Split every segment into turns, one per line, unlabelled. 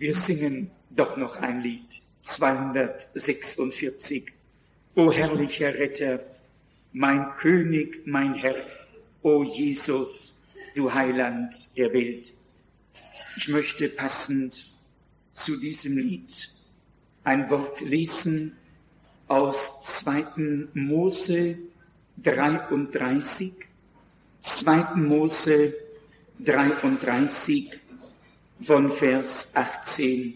Wir singen doch noch ein Lied, 246. O herrlicher Retter, mein König, mein Herr, o Jesus, du Heiland der Welt. Ich möchte passend zu diesem Lied ein Wort lesen aus 2. Mose 33, 2. Mose 33 von Vers 18.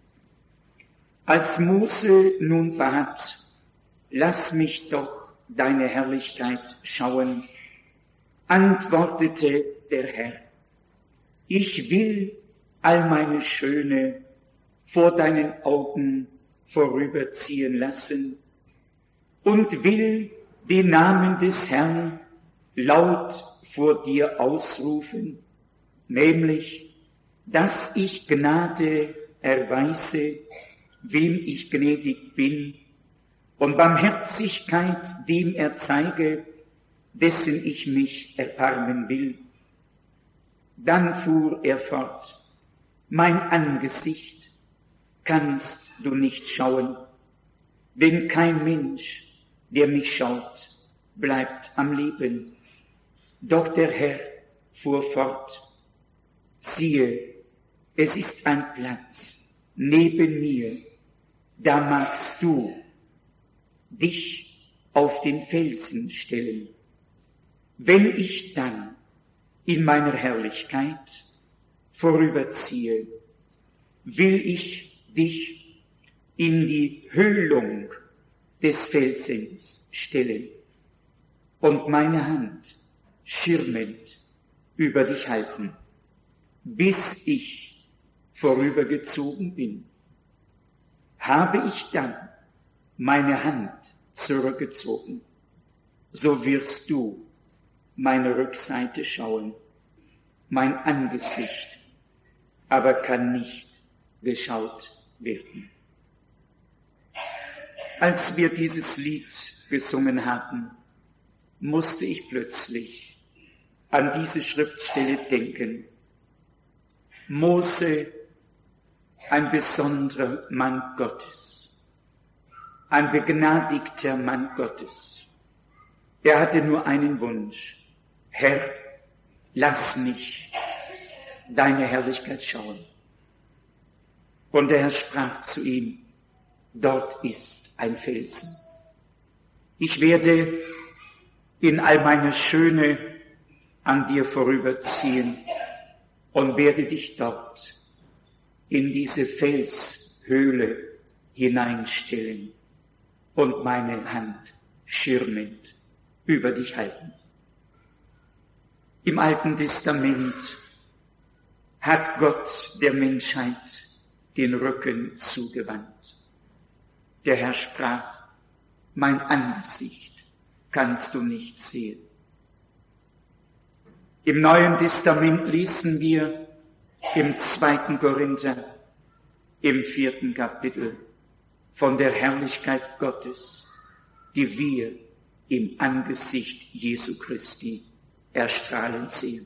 Als Mose nun bat, lass mich doch deine Herrlichkeit schauen, antwortete der Herr, ich will all meine Schöne vor deinen Augen vorüberziehen lassen und will den Namen des Herrn laut vor dir ausrufen, nämlich, dass ich Gnade erweise, wem ich gnädig bin, und Barmherzigkeit dem erzeige, dessen ich mich erbarmen will. Dann fuhr er fort, mein Angesicht kannst du nicht schauen, denn kein Mensch, der mich schaut, bleibt am Leben. Doch der Herr fuhr fort, siehe, es ist ein Platz neben mir, da magst du dich auf den Felsen stellen. Wenn ich dann in meiner Herrlichkeit vorüberziehe, will ich dich in die Höhlung des Felsens stellen und meine Hand schirmend über dich halten, bis ich vorübergezogen bin. Habe ich dann meine Hand zurückgezogen, so wirst du meine Rückseite schauen, mein Angesicht aber kann nicht geschaut werden. Als wir dieses Lied gesungen hatten, musste ich plötzlich an diese Schriftstelle denken. Mose, ein besonderer Mann Gottes, ein begnadigter Mann Gottes. Er hatte nur einen Wunsch. Herr, lass mich deine Herrlichkeit schauen. Und der Herr sprach zu ihm, dort ist ein Felsen. Ich werde in all meiner Schöne an dir vorüberziehen und werde dich dort in diese Felshöhle hineinstellen und meine Hand schirmend über dich halten. Im Alten Testament hat Gott der Menschheit den Rücken zugewandt. Der Herr sprach, mein Angesicht kannst du nicht sehen. Im Neuen Testament lesen wir im 2. Korinther, im 4. Kapitel, von der Herrlichkeit Gottes, die wir im Angesicht Jesu Christi erstrahlen sehen.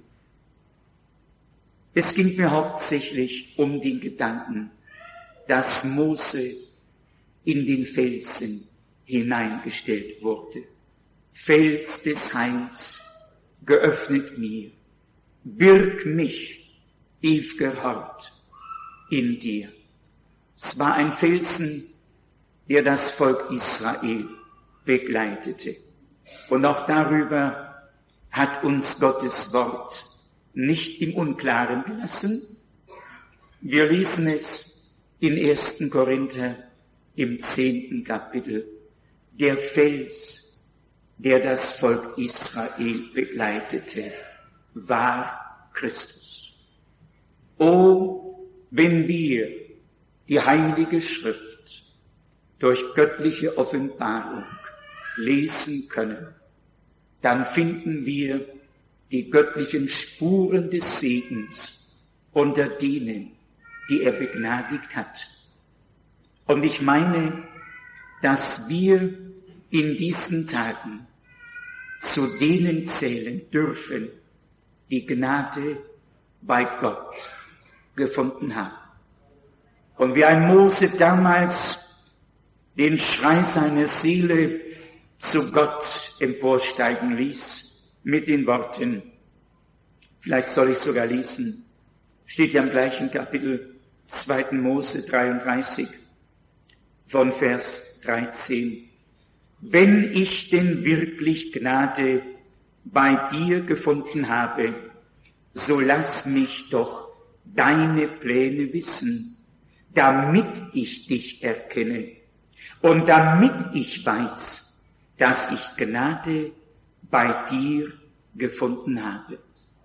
Es ging mir hauptsächlich um den Gedanken, dass Mose in den Felsen hineingestellt wurde. Fels des Heils, geöffnet mir, birg mich, ewiger Hort, in dir. Es war ein Felsen, der das Volk Israel begleitete. Und auch darüber hat uns Gottes Wort nicht im Unklaren gelassen. Wir lesen es in 1. Korinther im 10. Kapitel. Der Fels, der das Volk Israel begleitete, war Christus. O, wenn wir die Heilige Schrift durch göttliche Offenbarung lesen können, dann finden wir die göttlichen Spuren des Segens unter denen, die er begnadigt hat. Und ich meine, dass wir in diesen Tagen zu denen zählen dürfen, die Gnade bei Gott gefunden haben. Und wie ein Mose damals den Schrei seiner Seele zu Gott emporsteigen ließ, mit den Worten, vielleicht soll ich sogar lesen, steht ja im gleichen Kapitel 2. Mose 33 von Vers 13. Wenn ich denn wirklich Gnade bei dir gefunden habe, so lass mich doch deine Pläne wissen, damit ich dich erkenne und damit ich weiß, dass ich Gnade bei dir gefunden habe.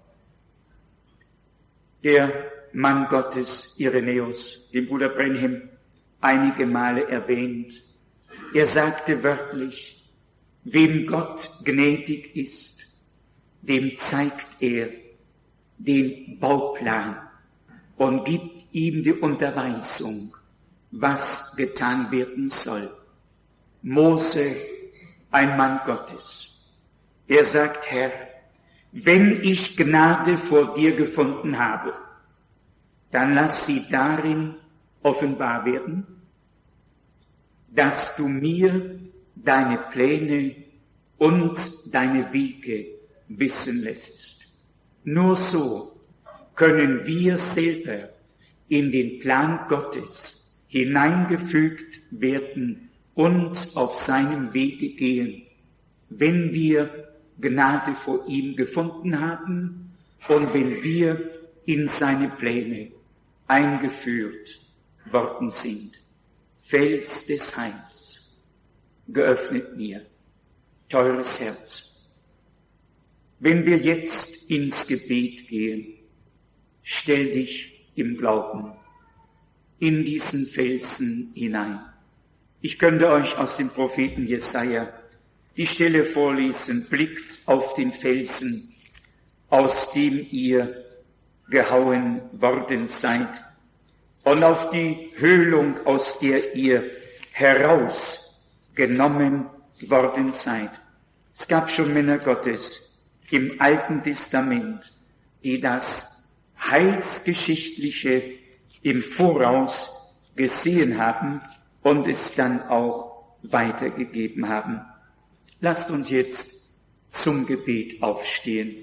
Der Mann Gottes, Irenäus, den Bruder Branham einige Male erwähnt, er sagte wörtlich, wem Gott gnädig ist, dem zeigt er den Bauplan und gibt ihm die Unterweisung, was getan werden soll. Mose, ein Mann Gottes, er sagt, Herr, wenn ich Gnade vor dir gefunden habe, dann lass sie darin offenbar werden, dass du mir deine Pläne und deine Wege wissen lässt. Nur so können wir selber in den Plan Gottes hineingefügt werden und auf seinem Wege gehen, wenn wir Gnade vor ihm gefunden haben und wenn wir in seine Pläne eingeführt worden sind. Fels des Heils, geöffnet mir, teures Herz. Wenn wir jetzt ins Gebet gehen, stell dich im Glauben in diesen Felsen hinein. Ich könnte euch aus dem Propheten Jesaja die Stelle vorlesen, blickt auf den Felsen, aus dem ihr gehauen worden seid, und auf die Höhlung, aus der ihr herausgenommen worden seid. Es gab schon Männer Gottes im Alten Testament, die das Heilsgeschichtliche im Voraus gesehen haben und es dann auch weitergegeben haben. Lasst uns jetzt zum Gebet aufstehen.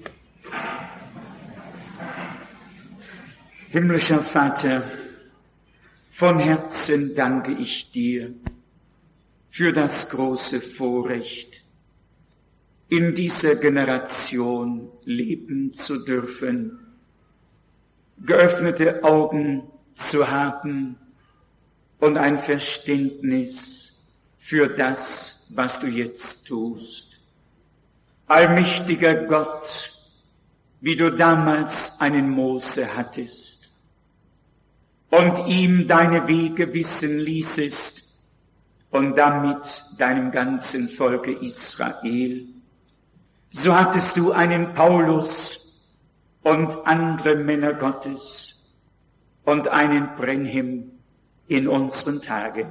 Himmlischer Vater, von Herzen danke ich dir für das große Vorrecht, in dieser Generation leben zu dürfen, geöffnete Augen zu haben und ein Verständnis für das, was du jetzt tust. Allmächtiger Gott, wie du damals einen Mose hattest und ihm deine Wege wissen ließest und damit deinem ganzen Volke Israel, so hattest du einen Paulus und andere Männer Gottes und einen Branham in unseren Tagen.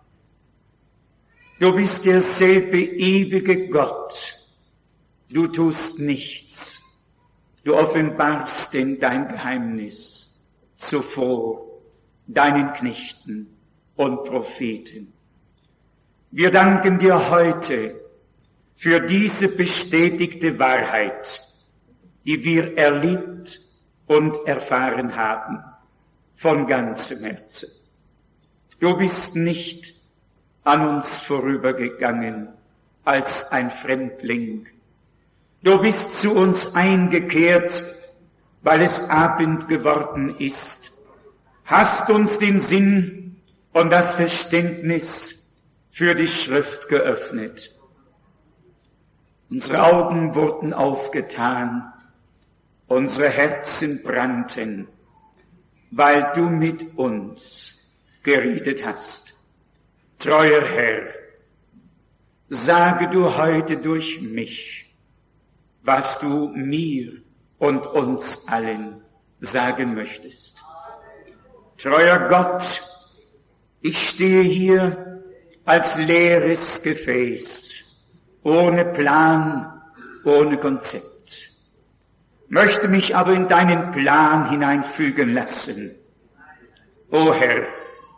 Du bist derselbe ewige Gott. Du tust nichts. Du offenbarst denn dein Geheimnis zuvor deinen Knechten und Propheten. Wir danken dir heute für diese bestätigte Wahrheit, die wir erlebt und erfahren haben, von ganzem Herzen. Du bist nicht an uns vorübergegangen als ein Fremdling. Du bist zu uns eingekehrt, weil es Abend geworden ist. Hast uns den Sinn und das Verständnis für die Schrift geöffnet. Unsere Augen wurden aufgetan, unsere Herzen brannten, weil du mit uns geredet hast. Treuer Herr, sage du heute durch mich, was du mir und uns allen sagen möchtest. Treuer Gott, ich stehe hier als leeres Gefäß, ohne Plan, ohne Konzept, möchte mich aber in deinen Plan hineinfügen lassen. O Herr,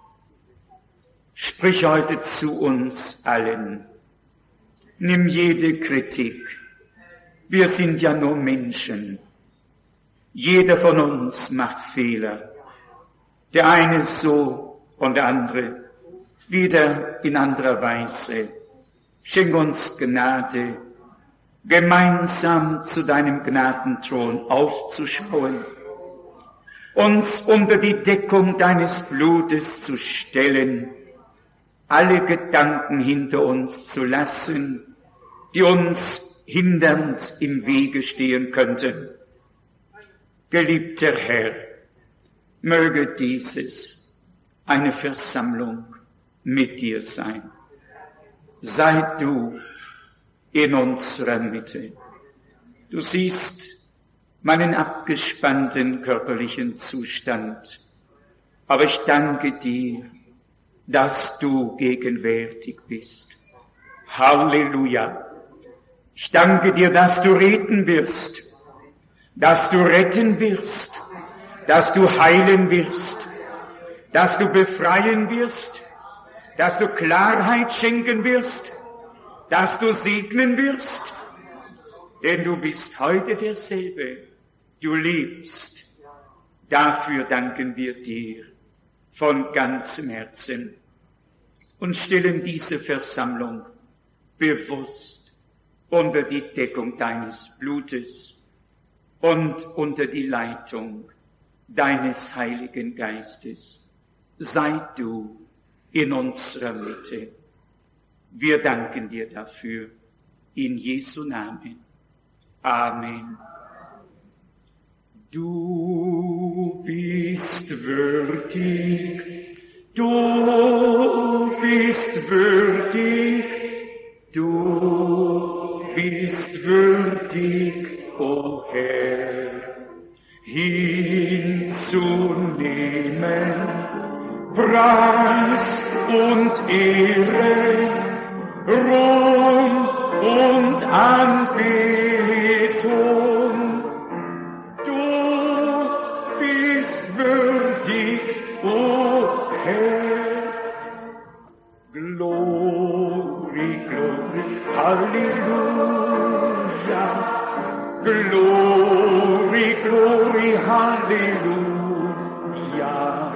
Sprich heute zu uns allen. Nimm jede Kritik. Wir sind ja nur Menschen. Jeder von uns macht Fehler. Der eine so und der andere wieder in anderer Weise. Schenk uns Gnade, gemeinsam zu deinem Gnadenthron aufzuschauen, uns unter die Deckung deines Blutes zu stellen, alle Gedanken hinter uns zu lassen, die uns hindernd im Wege stehen könnten. Geliebter Herr, möge dieses eine Versammlung mit dir sein. Sei du in unserer Mitte. Du siehst meinen abgespannten körperlichen Zustand, aber ich danke dir, dass du gegenwärtig bist. Halleluja! Ich danke dir, dass du reden wirst, dass du retten wirst, dass du heilen wirst, dass du befreien wirst, dass du Klarheit schenken wirst, dass du segnen wirst, denn du bist heute derselbe, du lebst. Dafür danken wir dir von ganzem Herzen und stellen diese Versammlung bewusst unter die Deckung deines Blutes und unter die Leitung deines Heiligen Geistes. Sei du in unserer Mitte. Wir danken dir dafür. In Jesu Namen. Amen. Du bist würdig, du bist würdig, du bist würdig, o Herr, hinzunehmen Preis und Ehre, Ruhm und Anbetung. Du bist würdig, o Herr. Glory, glory, Halleluja. Glory, glory, Halleluja.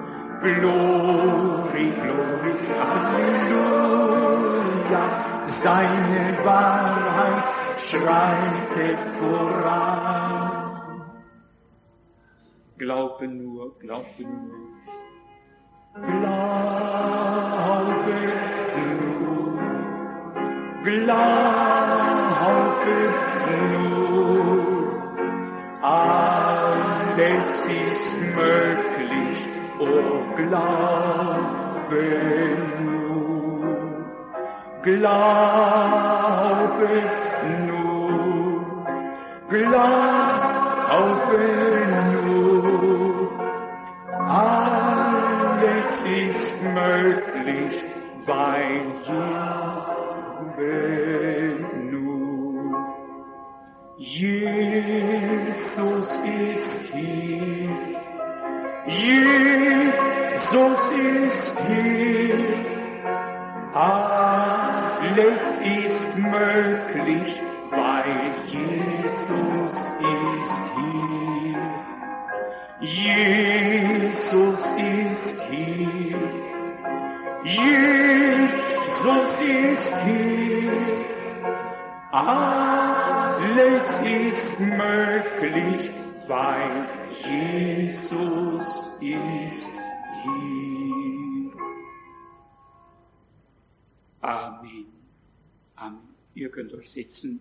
Glory, glory, Halleluja. Seine Wahrheit schreitet voran. Glaube nur, glaube nur. Glaube nur. Glaube nur. Alles ist möglich, oh glaube nur. Glaube nur, glaube nur, alles ist möglich, weil Glaube nur. Jesus ist hier, Jesus ist hier. Alles ist möglich, weil Jesus ist hier. Jesus ist hier. Jesus ist hier. Alles ist möglich, weil Jesus ist hier. Amen. Amen. Ihr könnt euch sitzen.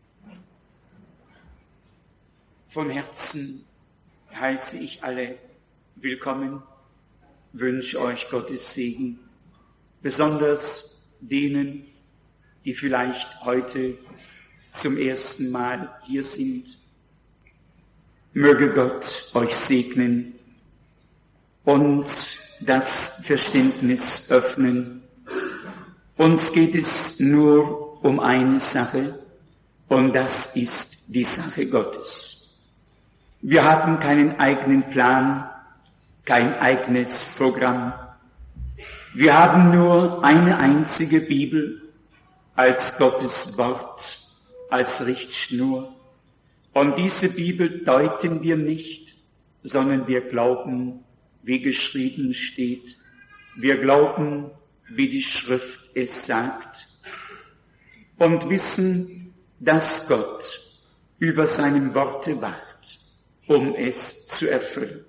Von Herzen heiße ich alle willkommen, wünsche euch Gottes Segen, besonders denen, die vielleicht heute zum ersten Mal hier sind. Möge Gott euch segnen und das Verständnis öffnen. Uns geht es nur um eine Sache, und das ist die Sache Gottes. Wir haben keinen eigenen Plan, kein eigenes Programm. Wir haben nur eine einzige Bibel als Gottes Wort, als Richtschnur. Und diese Bibel deuten wir nicht, sondern wir glauben, wie geschrieben steht. Wir glauben, wie die Schrift es sagt. Und wissen, dass Gott über seinem Worte wacht, um es zu erfüllen.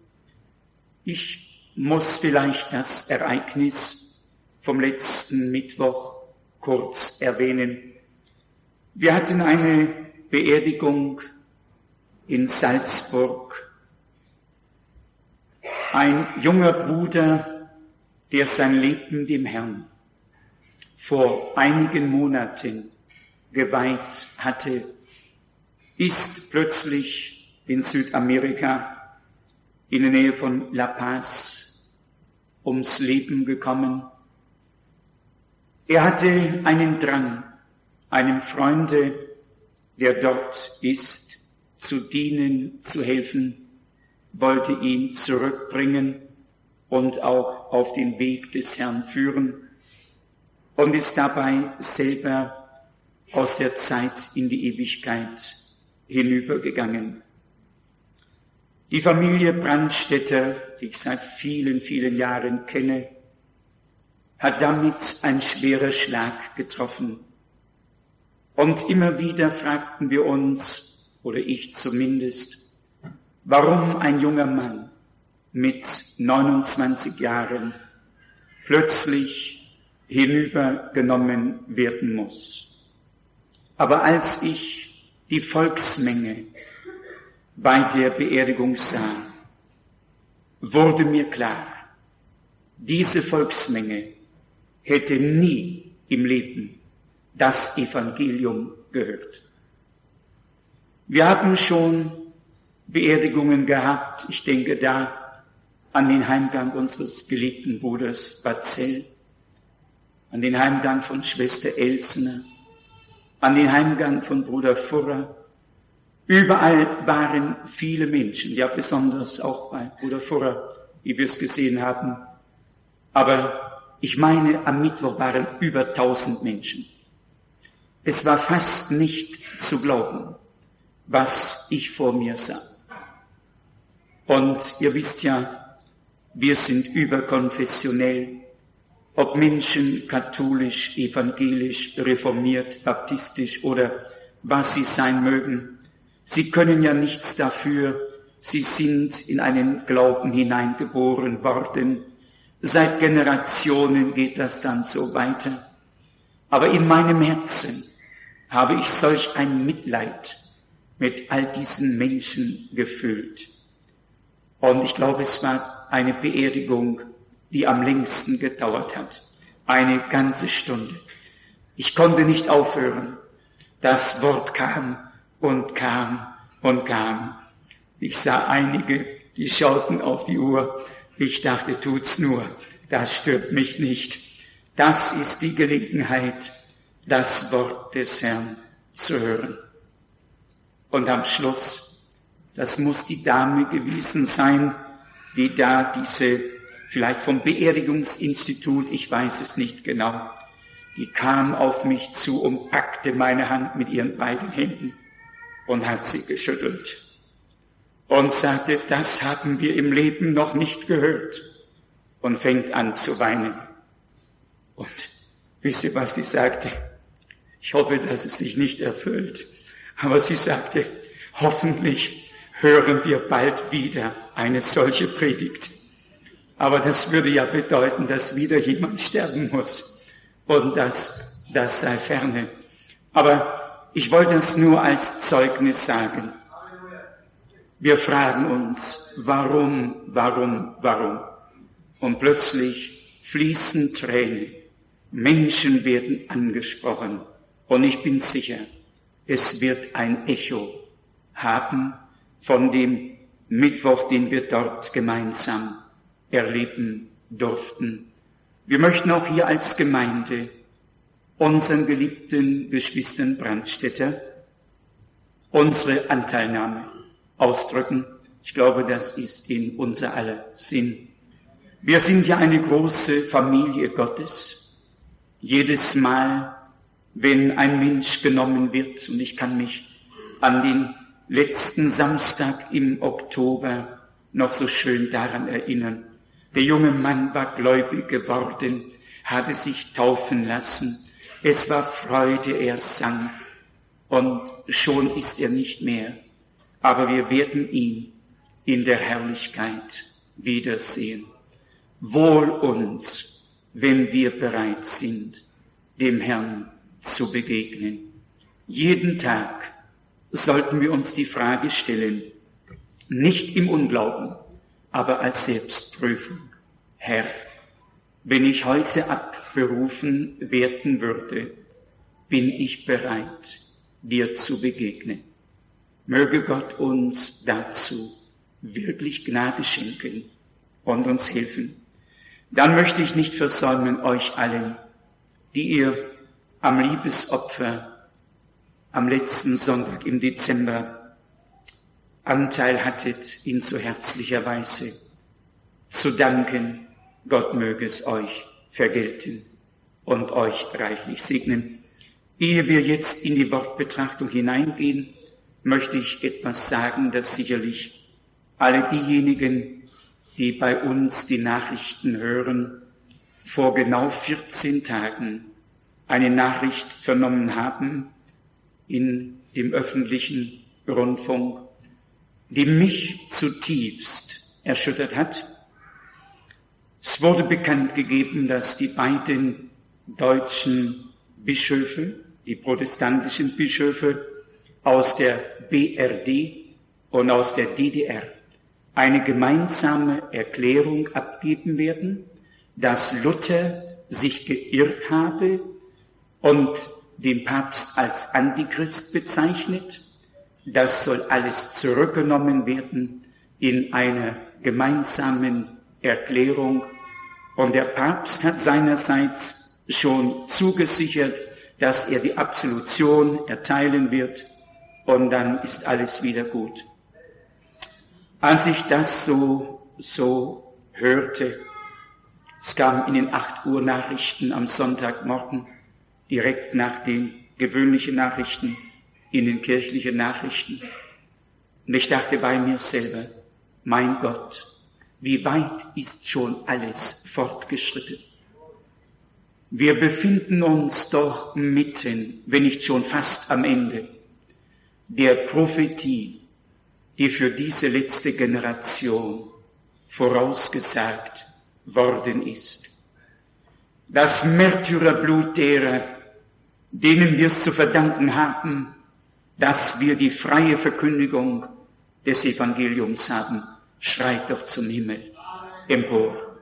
Ich muss vielleicht das Ereignis vom letzten Mittwoch kurz erwähnen. Wir hatten eine Beerdigung in Salzburg. Ein junger Bruder, der sein Leben dem Herrn vor einigen Monaten geweiht hatte, ist plötzlich in Südamerika in der Nähe von La Paz ums Leben gekommen. Er hatte einen Drang, einem Freunde, der dort ist, zu dienen, zu helfen, wollte ihn zurückbringen und auch auf den Weg des Herrn führen und ist dabei selber aus der Zeit in die Ewigkeit hinübergegangen. Die Familie Brandstätter, die ich seit vielen, vielen Jahren kenne, hat damit ein schwerer Schlag getroffen. Und immer wieder fragten wir uns, oder ich zumindest, warum ein junger Mann mit 29 Jahren plötzlich hinübergenommen werden muss. Aber als ich die Volksmenge bei der Beerdigung sah, wurde mir klar, diese Volksmenge hätte nie im Leben das Evangelium gehört. Wir haben schon Beerdigungen gehabt, ich denke da an den Heimgang unseres geliebten Bruders Batzell, an den Heimgang von Schwester Elsner, an den Heimgang von Bruder Furrer. Überall waren viele Menschen, ja besonders auch bei Bruder Furrer, wie wir es gesehen haben. Aber ich meine, am Mittwoch waren über 1000 Menschen. Es war fast nicht zu glauben, was ich vor mir sah. Und ihr wisst ja, wir sind überkonfessionell, ob Menschen katholisch, evangelisch, reformiert, baptistisch oder was sie sein mögen. Sie können ja nichts dafür, sie sind in einen Glauben hineingeboren worden. Seit Generationen geht das dann so weiter. Aber in meinem Herzen habe ich solch ein Mitleid mit all diesen Menschen gefühlt. Und ich glaube, es war eine Beerdigung, die am längsten gedauert hat. Eine ganze Stunde. Ich konnte nicht aufhören. Das Wort kam und kam und kam. Ich sah einige, die schauten auf die Uhr. Ich dachte, tut's nur, das stört mich nicht. Das ist die Gelegenheit, das Wort des Herrn zu hören. Und am Schluss, das muss die Dame gewesen sein, die da vielleicht vom Beerdigungsinstitut, ich weiß es nicht genau, die kam auf mich zu und packte meine Hand mit ihren beiden Händen und hat sie geschüttelt und sagte, das haben wir im Leben noch nicht gehört, und fängt an zu weinen. Und wisst ihr, was sie sagte? Ich hoffe, dass es sich nicht erfüllt. Aber sie sagte, hoffentlich hören wir bald wieder eine solche Predigt. Aber das würde ja bedeuten, dass wieder jemand sterben muss. Und das sei ferne. Aber ich wollte es nur als Zeugnis sagen. Wir fragen uns, warum? Und plötzlich fließen Tränen. Menschen werden angesprochen. Und ich bin sicher, es wird ein Echo haben von dem Mittwoch, den wir dort gemeinsam erleben durften. Wir möchten auch hier als Gemeinde unseren geliebten Geschwistern Brandstätter unsere Anteilnahme ausdrücken. Ich glaube, das ist in unser aller Sinn. Wir sind ja eine große Familie Gottes. Jedes Mal, wenn ein Mensch genommen wird, und ich kann mich an den letzten Samstag im Oktober noch so schön daran erinnern. Der junge Mann war gläubig geworden, hatte sich taufen lassen. Es war Freude, er sang. Und schon ist er nicht mehr. Aber wir werden ihn in der Herrlichkeit wiedersehen. Wohl uns, wenn wir bereit sind, dem Herrn zu begegnen. Jeden Tag sollten wir uns die Frage stellen, nicht im Unglauben, aber als Selbstprüfung. Herr, wenn ich heute abberufen werden würde, bin ich bereit, dir zu begegnen. Möge Gott uns dazu wirklich Gnade schenken und uns helfen. Dann möchte ich nicht versäumen, euch allen, die ihr am Liebesopfer am letzten Sonntag im Dezember Anteil hattet, in so herzlicher Weise zu danken. Gott möge es euch vergelten und euch reichlich segnen. Ehe wir jetzt in die Wortbetrachtung hineingehen, möchte ich etwas sagen, das sicherlich alle diejenigen, die bei uns die Nachrichten hören, vor genau 14 Tagen eine Nachricht vernommen haben in dem öffentlichen Rundfunk, die mich zutiefst erschüttert hat. Es wurde bekannt gegeben, dass die beiden deutschen Bischöfe, die protestantischen Bischöfe aus der BRD und aus der DDR eine gemeinsame Erklärung abgeben werden, dass Luther sich geirrt habe und den Papst als Antichrist bezeichnet. Das soll alles zurückgenommen werden in einer gemeinsamen Erklärung. Und der Papst hat seinerseits schon zugesichert, dass er die Absolution erteilen wird und dann ist alles wieder gut. Als ich das so hörte, es kam in den 8 Uhr Nachrichten am Sonntagmorgen, direkt nach den gewöhnlichen Nachrichten, in den kirchlichen Nachrichten. Und ich dachte bei mir selber, mein Gott, wie weit ist schon alles fortgeschritten? Wir befinden uns doch mitten, wenn nicht schon fast am Ende, der Prophetie, die für diese letzte Generation vorausgesagt worden ist. Das Märtyrerblut derer, denen wir es zu verdanken haben, dass wir die freie Verkündigung des Evangeliums haben, schreit doch zum Himmel empor.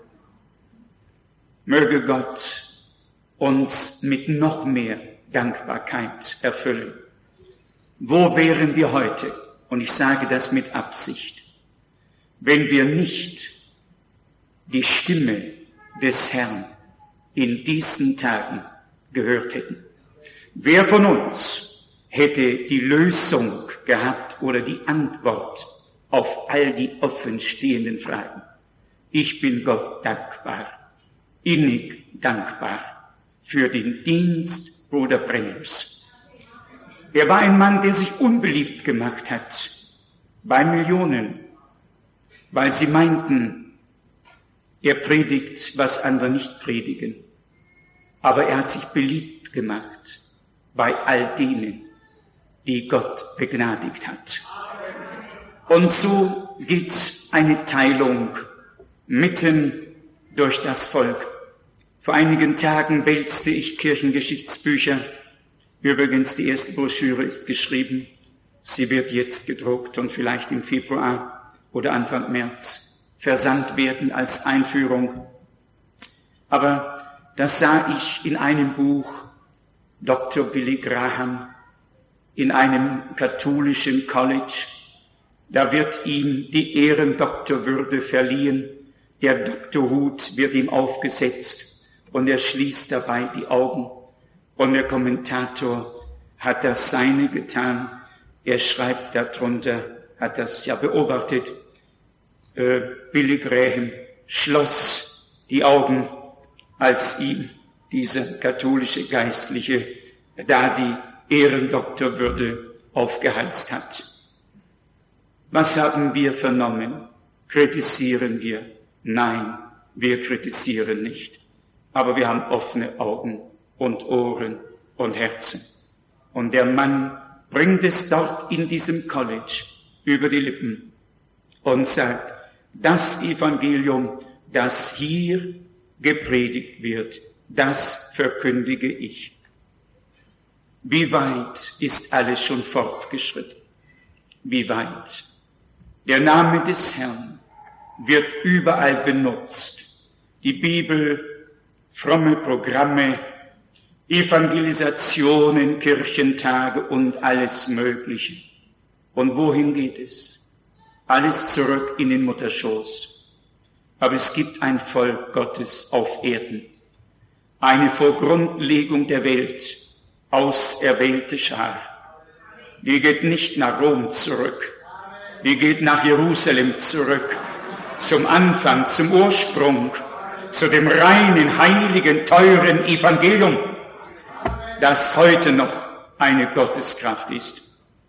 Möge Gott uns mit noch mehr Dankbarkeit erfüllen. Wo wären wir heute? Und ich sage das mit Absicht, wenn wir nicht die Stimme des Herrn in diesen Tagen gehört hätten. Wer von uns hätte die Lösung gehabt oder die Antwort auf all die offenstehenden Fragen? Ich bin Gott dankbar, innig dankbar für den Dienst Bruder Brennims. Er war ein Mann, der sich unbeliebt gemacht hat bei Millionen, weil sie meinten, er predigt, was andere nicht predigen. Aber er hat sich beliebt gemacht bei all denen, die Gott begnadigt hat. Und so geht eine Teilung mitten durch das Volk. Vor einigen Tagen wälzte ich Kirchengeschichtsbücher. Übrigens, die erste Broschüre ist geschrieben. Sie wird jetzt gedruckt und vielleicht im Februar oder Anfang März versandt werden als Einführung. Aber das sah ich in einem Buch, Dr. Billy Graham, in einem katholischen College. Da wird ihm die Ehrendoktorwürde verliehen. Der Doktorhut wird ihm aufgesetzt und er schließt dabei die Augen. Und der Kommentator hat das Seine getan. Er schreibt darunter, hat das ja beobachtet, Billy Graham schloss die Augen, als ihm dieser katholische Geistliche da die Ehrendoktorwürde aufgehalst hat. Was haben wir vernommen? Kritisieren wir? Nein, wir kritisieren nicht. Aber wir haben offene Augen und Ohren und Herzen. Und der Mann bringt es dort in diesem College über die Lippen und sagt, das Evangelium, das hier gepredigt wird, das verkündige ich. Wie weit ist alles schon fortgeschritten? Wie weit? Der Name des Herrn wird überall benutzt. Die Bibel, fromme Programme, Evangelisationen, Kirchentage und alles Mögliche. Und wohin geht es? Alles zurück in den Mutterschoß. Aber es gibt ein Volk Gottes auf Erden. Eine vor Grundlegung der Welt auserwählte Schar. Die geht nicht nach Rom zurück. Die geht nach Jerusalem zurück. Zum Anfang, zum Ursprung, zu dem reinen, heiligen, teuren Evangelium, das heute noch eine Gotteskraft ist.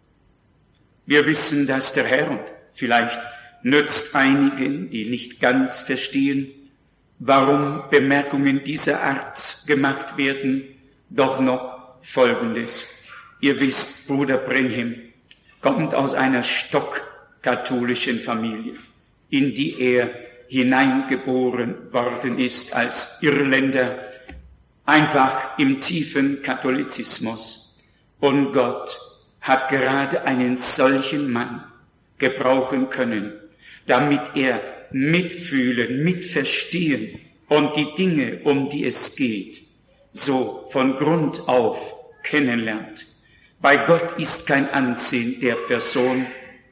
Wir wissen, dass der Herr, und vielleicht nützt einigen, die nicht ganz verstehen, warum Bemerkungen dieser Art gemacht werden, doch noch Folgendes. Ihr wisst, Bruder Brenhem kommt aus einer stockkatholischen Familie, in die er hineingeboren worden ist als Irländer, einfach im tiefen Katholizismus. Und Gott hat gerade einen solchen Mann gebrauchen können, damit er mitfühlen, mitverstehen und die Dinge, um die es geht, so von Grund auf kennenlernt. Bei Gott ist kein Ansehen der Person.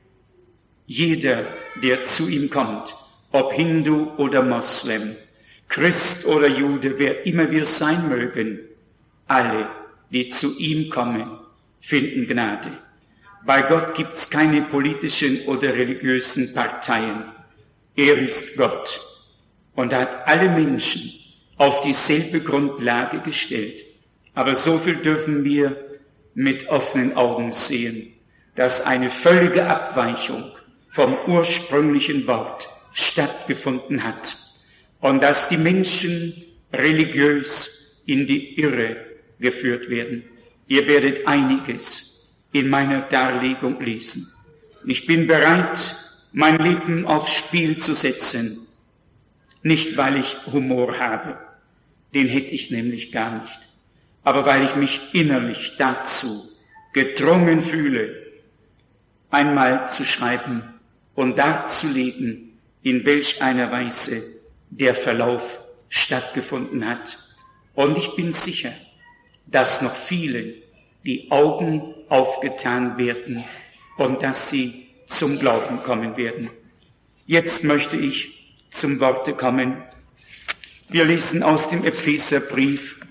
Jeder, der zu ihm kommt, ob Hindu oder Moslem, Christ oder Jude, wer immer wir sein mögen, alle, die zu ihm kommen, finden Gnade. Bei Gott gibt's keine politischen oder religiösen Parteien. Er ist Gott und hat alle Menschen auf dieselbe Grundlage gestellt. Aber so viel dürfen wir mit offenen Augen sehen, dass eine völlige Abweichung vom ursprünglichen Wort stattgefunden hat und dass die Menschen religiös in die Irre geführt werden. Ihr werdet einiges in meiner Darlegung lesen. Ich bin bereit, mein Leben aufs Spiel zu setzen, nicht weil ich Humor habe, den hätte ich nämlich gar nicht, aber weil ich mich innerlich dazu gedrungen fühle, einmal zu schreiben und darzulegen, in welch einer Weise der Verlauf stattgefunden hat. Und ich bin sicher, dass noch vielen die Augen aufgetan werden und dass sie zum Glauben kommen werden. Jetzt möchte ich zum Worte kommen. Wir lesen aus dem Epheserbrief,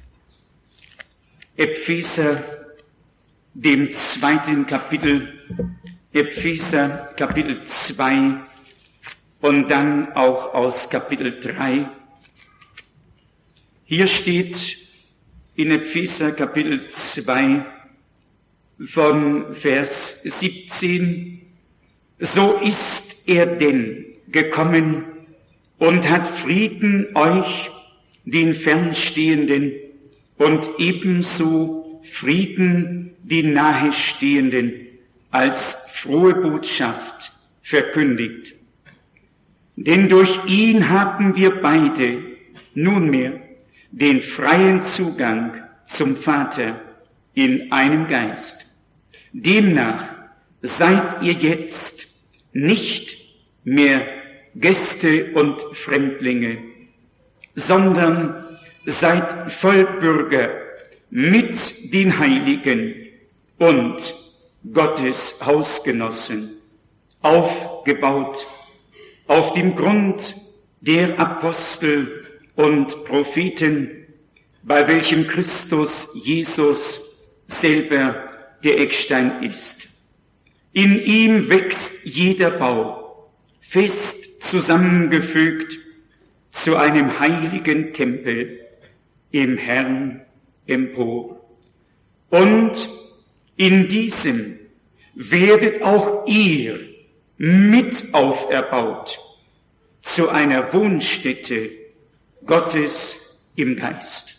Epheser, dem 2. Kapitel, Epheser Kapitel 2 und dann auch aus Kapitel 3. Hier steht in Epheser Kapitel 2 von Vers 17, so ist er denn gekommen und hat Frieden euch, den Fernstehenden, und ebenso Frieden, die Nahestehenden, als frohe Botschaft verkündigt. Denn durch ihn haben wir beide nunmehr den freien Zugang zum Vater in einem Geist. Demnach seid ihr jetzt nicht mehr Gäste und Fremdlinge, sondern seid Vollbürger mit den Heiligen und Gottes Hausgenossen, aufgebaut auf dem Grund der Apostel und Propheten, bei welchem Christus Jesus selber der Eckstein ist. In ihm wächst jeder Bau, fest zusammengefügt, zu einem heiligen Tempel im Herrn empor. Und in diesem werdet auch ihr mit auferbaut zu einer Wohnstätte Gottes im Geist.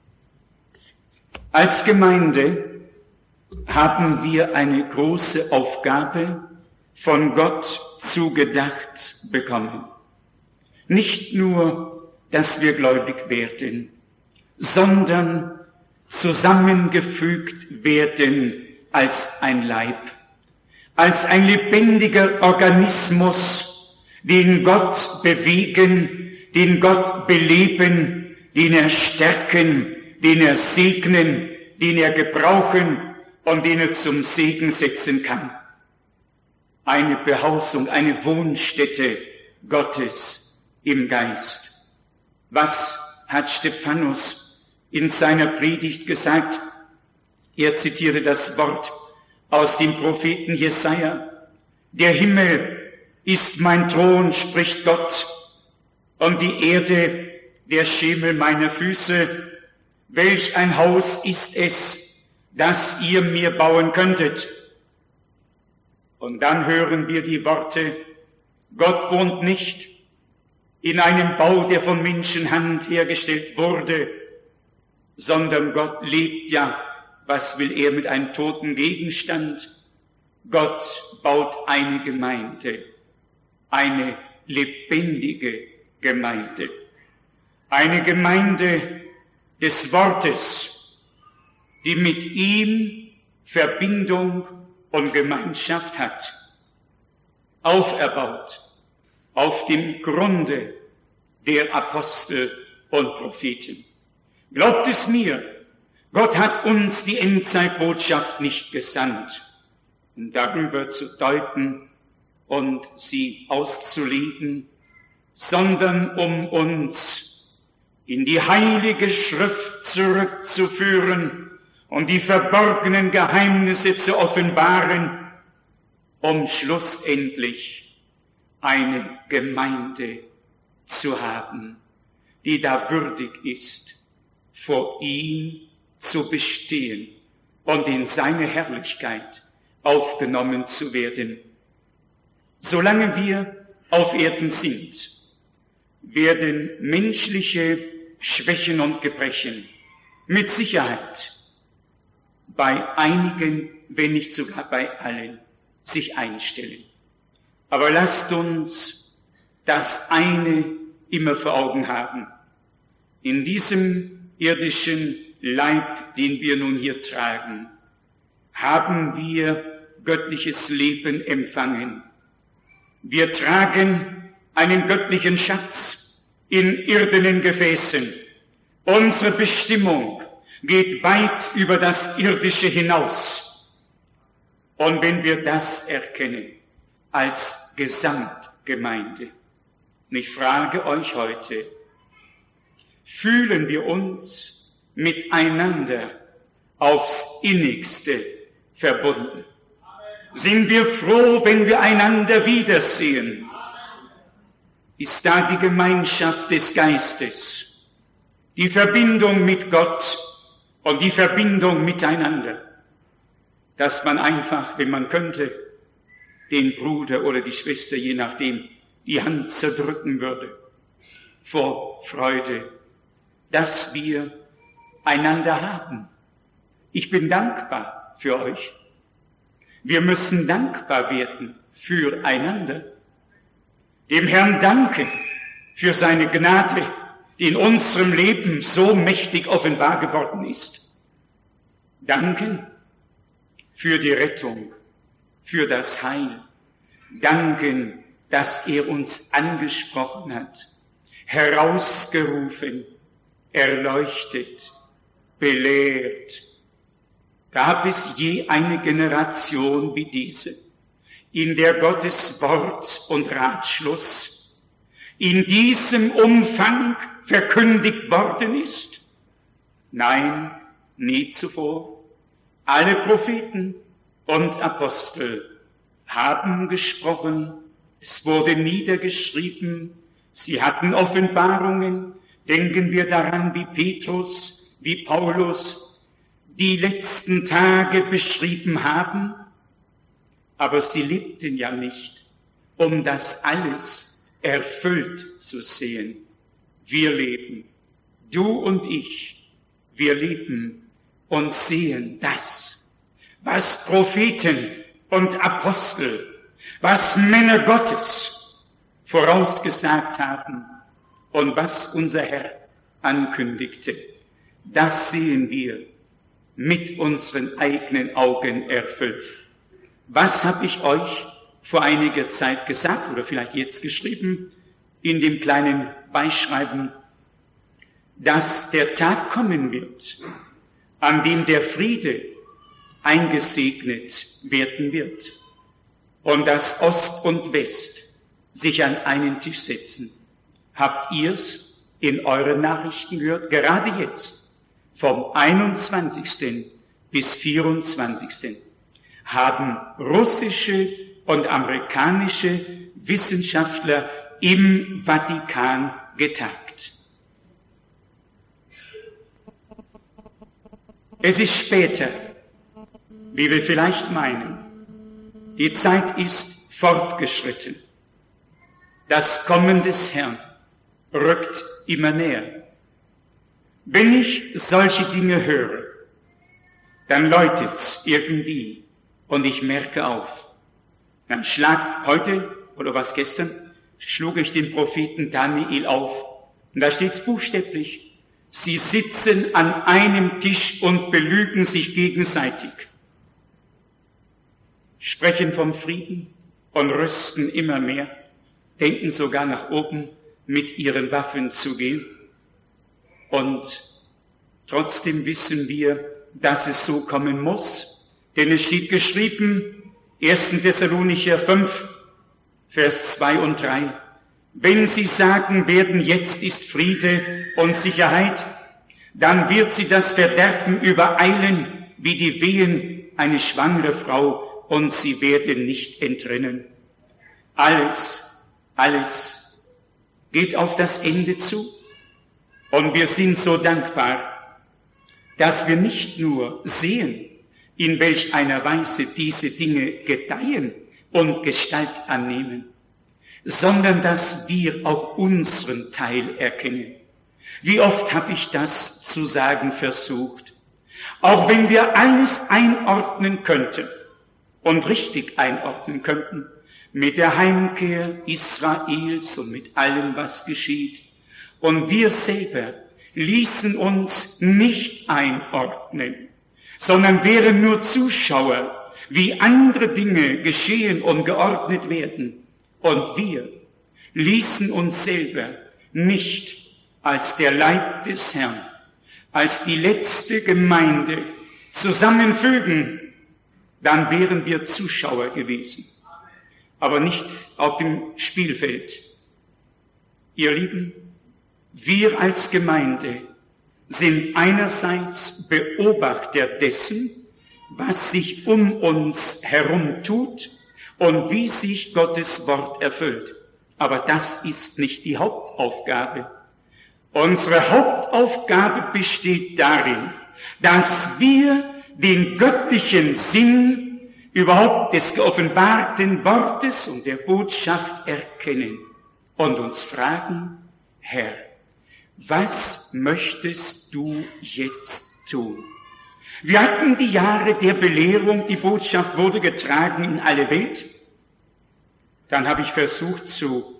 Als Gemeinde haben wir eine große Aufgabe von Gott zugedacht bekommen. Nicht nur, dass wir gläubig werden, sondern zusammengefügt werden als ein Leib, als ein lebendiger Organismus, den Gott bewegen, den Gott beleben, den er stärken, den er segnen, den er gebrauchen und den er zum Segen setzen kann. Eine Behausung, eine Wohnstätte Gottes im Geist. Was hat Stephanus in seiner Predigt gesagt? Er zitierte das Wort aus dem Propheten Jesaja. Der Himmel ist mein Thron, spricht Gott, und die Erde der Schemel meiner Füße. Welch ein Haus ist es, das ihr mir bauen könntet? Und dann hören wir die Worte, Gott wohnt nicht in einem Bau, der von Menschenhand hergestellt wurde, sondern Gott lebt ja. Was will er mit einem toten Gegenstand? Gott baut eine Gemeinde, eine lebendige Gemeinde, eine Gemeinde des Wortes, die mit ihm Verbindung und Gemeinschaft hat, auferbaut auf dem Grunde der Apostel und Propheten. Glaubt es mir, Gott hat uns die Endzeitbotschaft nicht gesandt, um darüber zu deuten und sie auszulegen, sondern um uns in die Heilige Schrift zurückzuführen und die verborgenen Geheimnisse zu offenbaren, um schlussendlich eine Gemeinde zu haben, die da würdig ist, vor ihm zu bestehen und in seine Herrlichkeit aufgenommen zu werden. Solange wir auf Erden sind, werden menschliche Schwächen und Gebrechen mit Sicherheit bei einigen, wenn nicht sogar bei allen, sich einstellen. Aber lasst uns das eine immer vor Augen haben. In diesem irdischen Leib, den wir nun hier tragen, haben wir göttliches Leben empfangen. Wir tragen einen göttlichen Schatz in irdenen Gefäßen. Unsere Bestimmung geht weit über das Irdische hinaus. Und wenn wir das erkennen als Gesamtgemeinde, und ich frage euch heute, fühlen wir uns miteinander aufs Innigste verbunden? Sind wir froh, wenn wir einander wiedersehen? Ist da die Gemeinschaft des Geistes, die Verbindung mit Gott und die Verbindung miteinander, dass man einfach, wenn man könnte, den Bruder oder die Schwester, je nachdem, die Hand zerdrücken würde, vor Freude, dass wir einander haben. Ich bin dankbar für euch. Wir müssen dankbar werden füreinander. Dem Herrn danken für seine Gnade, die in unserem Leben so mächtig offenbar geworden ist. Danken für die Rettung, für das Heil. Danken, dass er uns angesprochen hat, herausgerufen, erleuchtet, belehrt. Gab es je eine Generation wie diese, in der Gottes Wort und Ratschluss in diesem Umfang verkündigt worden ist? Nein, nie zuvor. Alle Propheten und Apostel haben gesprochen, es wurde niedergeschrieben, Sie hatten Offenbarungen. Denken wir daran, wie Petrus, wie Paulus die letzten Tage beschrieben haben. Aber sie lebten ja nicht, um das alles erfüllt zu sehen. Wir leben, du und ich, wir leben und sehen das, was Propheten und Apostel, was Männer Gottes vorausgesagt haben und was unser Herr ankündigte. Das sehen wir mit unseren eigenen Augen erfüllt. Was habe ich euch vor einiger Zeit gesagt oder vielleicht jetzt geschrieben in dem kleinen Beischreiben, dass der Tag kommen wird, an dem der Friede eingesegnet werden wird und dass Ost und West sich an einen Tisch setzen. Habt ihr's in euren Nachrichten gehört? Gerade jetzt, vom 21. bis 24. haben russische und amerikanische Wissenschaftler im Vatikan getagt. Es ist später, wie wir vielleicht meinen. Die Zeit ist fortgeschritten. Das Kommen des Herrn rückt immer näher. Wenn ich solche Dinge höre, dann läutet's irgendwie und ich merke auf. Dann heute, oder was gestern, schlug ich den Propheten Daniel auf. Und da steht's buchstäblich. Sie sitzen an einem Tisch und belügen sich gegenseitig, sprechen vom Frieden und rüsten immer mehr, denken sogar nach oben mit ihren Waffen zu gehen. Und trotzdem wissen wir, dass es so kommen muss, denn es steht geschrieben, 1. Thessalonicher 5, Vers 2 und 3, wenn sie sagen werden, jetzt ist Friede und Sicherheit, dann wird sie das Verderben übereilen, wie die Wehen eine schwangere Frau, und sie werden nicht entrinnen. Alles geht auf das Ende zu. Und wir sind so dankbar, dass wir nicht nur sehen, in welch einer Weise diese Dinge gedeihen und Gestalt annehmen, sondern dass wir auch unseren Teil erkennen. Wie oft habe ich das zu sagen versucht? Auch wenn wir alles einordnen könnten und richtig einordnen könnten, mit der Heimkehr Israels und mit allem, was geschieht, und wir selber ließen uns nicht einordnen, sondern wären nur Zuschauer, wie andere Dinge geschehen und geordnet werden. Und wir ließen uns selber nicht als der Leib des Herrn, als die letzte Gemeinde zusammenfügen, dann wären wir Zuschauer gewesen, aber nicht auf dem Spielfeld. Ihr Lieben, wir als Gemeinde sind einerseits Beobachter dessen, was sich um uns herum tut und wie sich Gottes Wort erfüllt. Aber das ist nicht die Hauptaufgabe. Unsere Hauptaufgabe besteht darin, dass wir den göttlichen Sinn überhaupt des geoffenbarten Wortes und der Botschaft erkennen und uns fragen, Herr, was möchtest du jetzt tun? Wir hatten die Jahre der Belehrung, die Botschaft wurde getragen in alle Welt. Dann habe ich versucht zu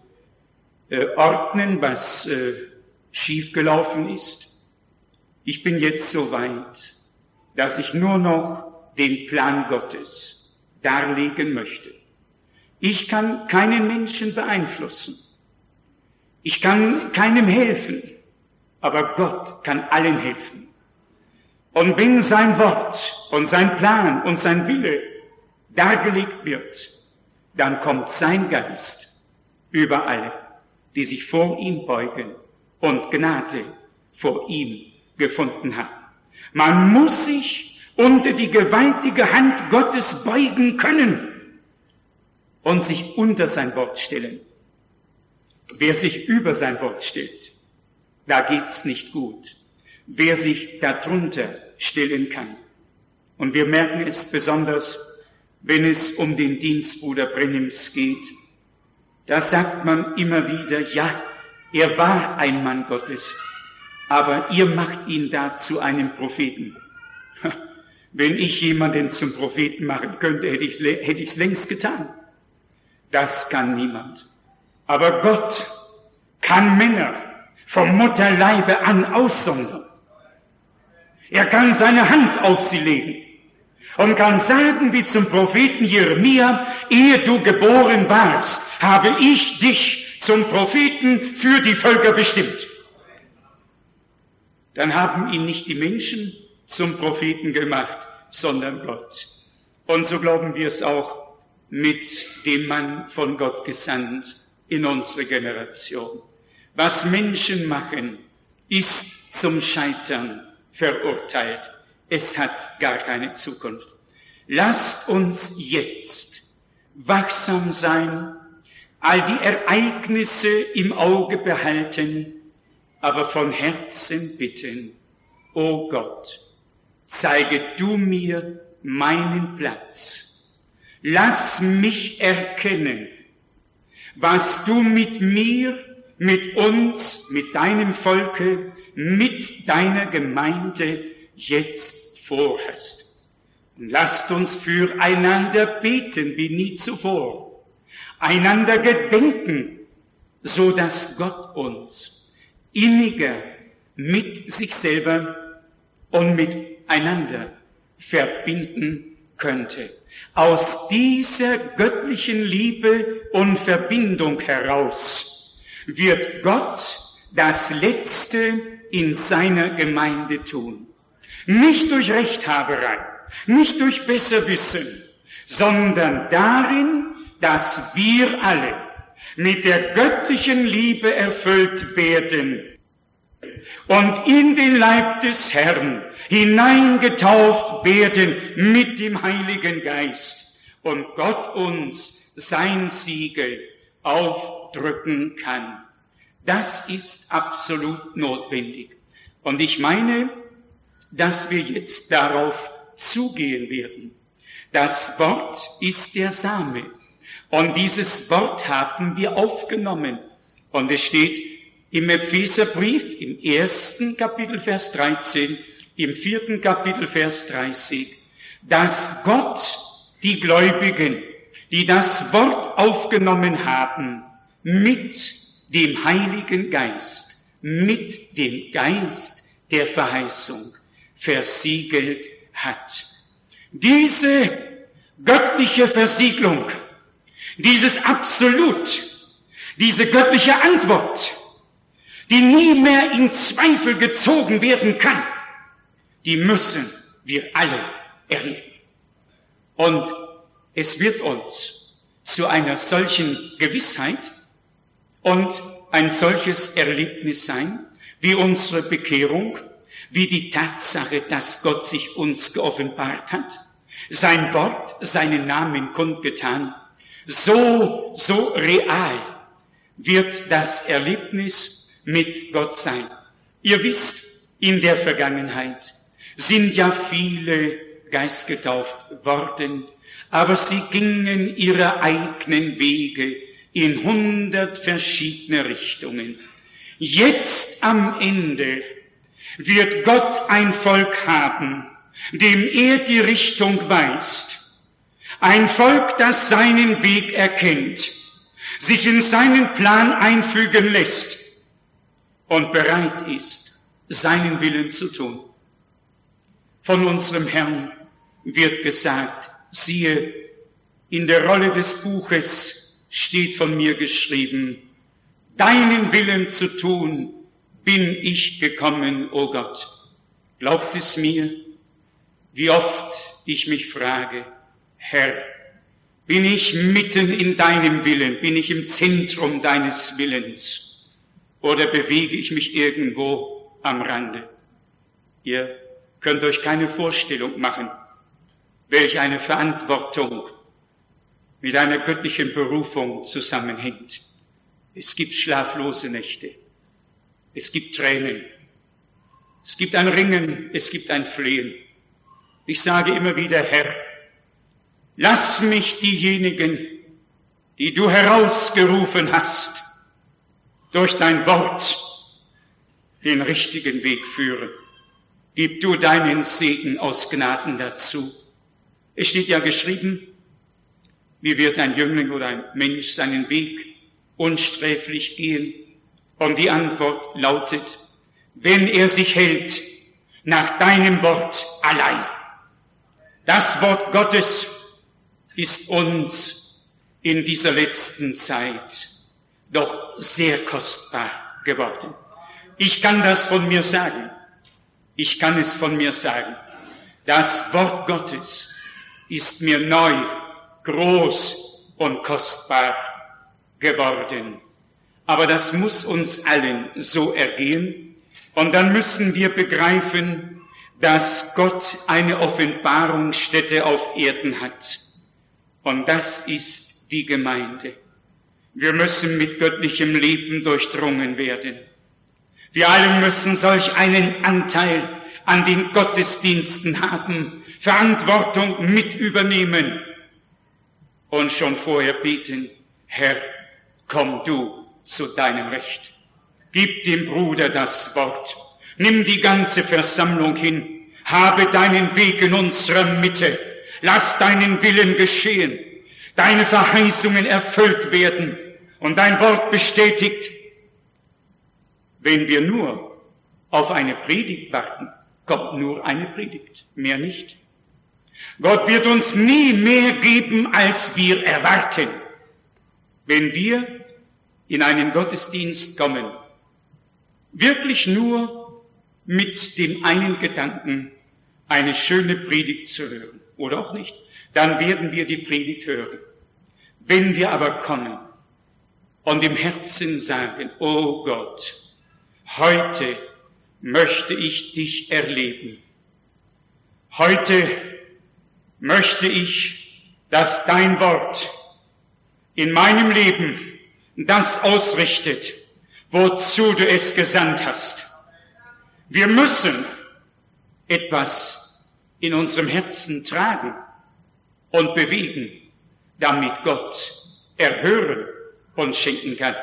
ordnen, was schiefgelaufen ist. Ich bin jetzt so weit, dass ich nur noch den Plan Gottes darlegen möchte. Ich kann keinen Menschen beeinflussen. Ich kann keinem helfen, aber Gott kann allen helfen. Und wenn sein Wort und sein Plan und sein Wille dargelegt wird, dann kommt sein Geist über alle, die sich vor ihm beugen und Gnade vor ihm gefunden haben. Man muss sich unter die gewaltige Hand Gottes beugen können und sich unter sein Wort stellen. Wer sich über sein Wort stellt, da geht's nicht gut. Wer sich darunter stellen kann. Und wir merken es besonders, wenn es um den Dienst Bruder Brenhims geht. Da sagt man immer wieder, ja, er war ein Mann Gottes, aber ihr macht ihn da zu einem Propheten. Wenn ich jemanden zum Propheten machen könnte, hätte ich es längst getan. Das kann niemand. Aber Gott kann Männer vom Mutterleibe an aussondern. Er kann seine Hand auf sie legen und kann sagen, wie zum Propheten Jeremia, ehe du geboren warst, habe ich dich zum Propheten für die Völker bestimmt. Dann haben ihn nicht die Menschen zum Propheten gemacht, sondern Gott. Und so glauben wir es auch mit dem Mann von Gott gesandt in unsere Generation. Was Menschen machen, ist zum Scheitern verurteilt. Es hat gar keine Zukunft. Lasst uns jetzt wachsam sein, all die Ereignisse im Auge behalten, aber von Herzen bitten, o Gott, zeige du mir meinen Platz. Lass mich erkennen, was du mit mir, mit uns, mit deinem Volke, mit deiner Gemeinde jetzt vorhast. Und lasst uns füreinander beten wie nie zuvor, einander gedenken, so dass Gott uns inniger mit sich selber und miteinander verbinden könnte. Aus dieser göttlichen Liebe und Verbindung heraus wird Gott das Letzte in seiner Gemeinde tun. Nicht durch Rechthaberei, nicht durch Besserwissen, sondern darin, dass wir alle mit der göttlichen Liebe erfüllt werden und in den Leib des Herrn hineingetauft werden mit dem Heiligen Geist und Gott uns sein Siegel aufdrücken kann. Das ist absolut notwendig. Und ich meine, dass wir jetzt darauf zugehen werden. Das Wort ist der Same. Und dieses Wort haben wir aufgenommen. Und es steht im Epheserbrief, im 1. Kapitel, Vers 13, im 4. Kapitel, Vers 30, dass Gott die Gläubigen, die das Wort aufgenommen haben, mit dem Heiligen Geist, mit dem Geist der Verheißung versiegelt hat. Diese göttliche Versiegelung, dieses Absolut, diese göttliche Antwort, die nie mehr in Zweifel gezogen werden kann, die müssen wir alle erleben. Und es wird uns zu einer solchen Gewissheit und ein solches Erlebnis sein, wie unsere Bekehrung, wie die Tatsache, dass Gott sich uns geoffenbart hat, sein Wort, seinen Namen kundgetan. So real wird das Erlebnis mit Gott sein. Ihr wisst, in der Vergangenheit sind ja viele geistgetauft worden, aber sie gingen ihre eigenen Wege in 100 verschiedene Richtungen. Jetzt am Ende wird Gott ein Volk haben, dem er die Richtung weist. Ein Volk, das seinen Weg erkennt, sich in seinen Plan einfügen lässt und bereit ist, seinen Willen zu tun. Von unserem Herrn wird gesagt, siehe, in der Rolle des Buches steht von mir geschrieben, deinen Willen zu tun, bin ich gekommen, o Gott. Glaubt es mir, wie oft ich mich frage, Herr, bin ich mitten in deinem Willen, bin ich im Zentrum deines Willens oder bewege ich mich irgendwo am Rande? Ihr könnt euch keine Vorstellung machen, welch eine Verantwortung mit einer göttlichen Berufung zusammenhängt. Es gibt schlaflose Nächte. Es gibt Tränen. Es gibt ein Ringen. Es gibt ein Flehen. Ich sage immer wieder, Herr, lass mich diejenigen, die du herausgerufen hast, durch dein Wort den richtigen Weg führen. Gib du deinen Segen aus Gnaden dazu. Es steht ja geschrieben, wie wird ein Jüngling oder ein Mensch seinen Weg unsträflich gehen? Und die Antwort lautet, wenn er sich hält nach deinem Wort allein. Das Wort Gottes ist uns in dieser letzten Zeit doch sehr kostbar geworden. Ich kann das von mir sagen. Ich kann es von mir sagen. Das Wort Gottes ist mir neu, groß und kostbar geworden. Aber das muss uns allen so ergehen. Und dann müssen wir begreifen, dass Gott eine Offenbarungsstätte auf Erden hat. Und das ist die Gemeinde. Wir müssen mit göttlichem Leben durchdrungen werden. Wir alle müssen solch einen Anteil an den Gottesdiensten haben, Verantwortung mit übernehmen und schon vorher beten, Herr, komm du zu deinem Recht. Gib dem Bruder das Wort. Nimm die ganze Versammlung hin. Habe deinen Weg in unserer Mitte. Lass deinen Willen geschehen. Deine Verheißungen erfüllt werden und dein Wort bestätigt. Wenn wir nur auf eine Predigt warten, kommt nur eine Predigt, mehr nicht. Gott wird uns nie mehr geben, als wir erwarten. Wenn wir in einen Gottesdienst kommen, wirklich nur mit dem einen Gedanken, eine schöne Predigt zu hören, oder auch nicht, dann werden wir die Predigt hören. Wenn wir aber kommen und im Herzen sagen, oh Gott, heute möchte ich dich erleben. Heute möchte ich, dass dein Wort in meinem Leben das ausrichtet, wozu du es gesandt hast. Wir müssen etwas in unserem Herzen tragen und bewegen, damit Gott erhören und schenken kann.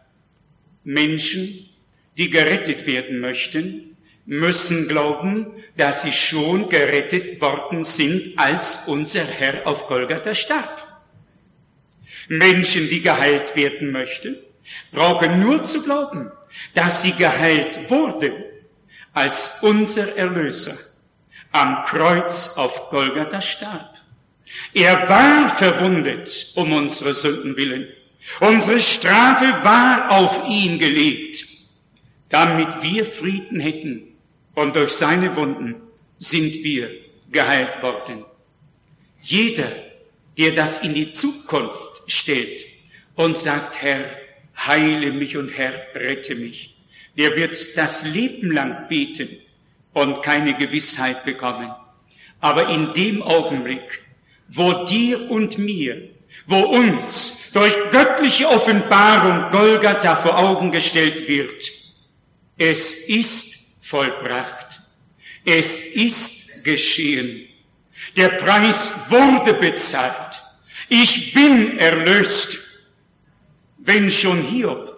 Menschen, die gerettet werden möchten, müssen glauben, dass sie schon gerettet worden sind, als unser Herr auf Golgatha starb. Menschen, die geheilt werden möchten, brauchen nur zu glauben, dass sie geheilt wurden, als unser Erlöser am Kreuz auf Golgatha starb. Er war verwundet um unsere Sünden willen. Unsere Strafe war auf ihn gelegt, damit wir Frieden hätten. Und durch seine Wunden sind wir geheilt worden. Jeder, der das in die Zukunft stellt und sagt, Herr, heile mich und Herr, rette mich, der wird das Leben lang beten und keine Gewissheit bekommen. Aber in dem Augenblick, wo dir und mir, wo uns durch göttliche Offenbarung Golgatha vor Augen gestellt wird, es ist vollbracht. Es ist geschehen. Der Preis wurde bezahlt. Ich bin erlöst. Wenn schon Hiob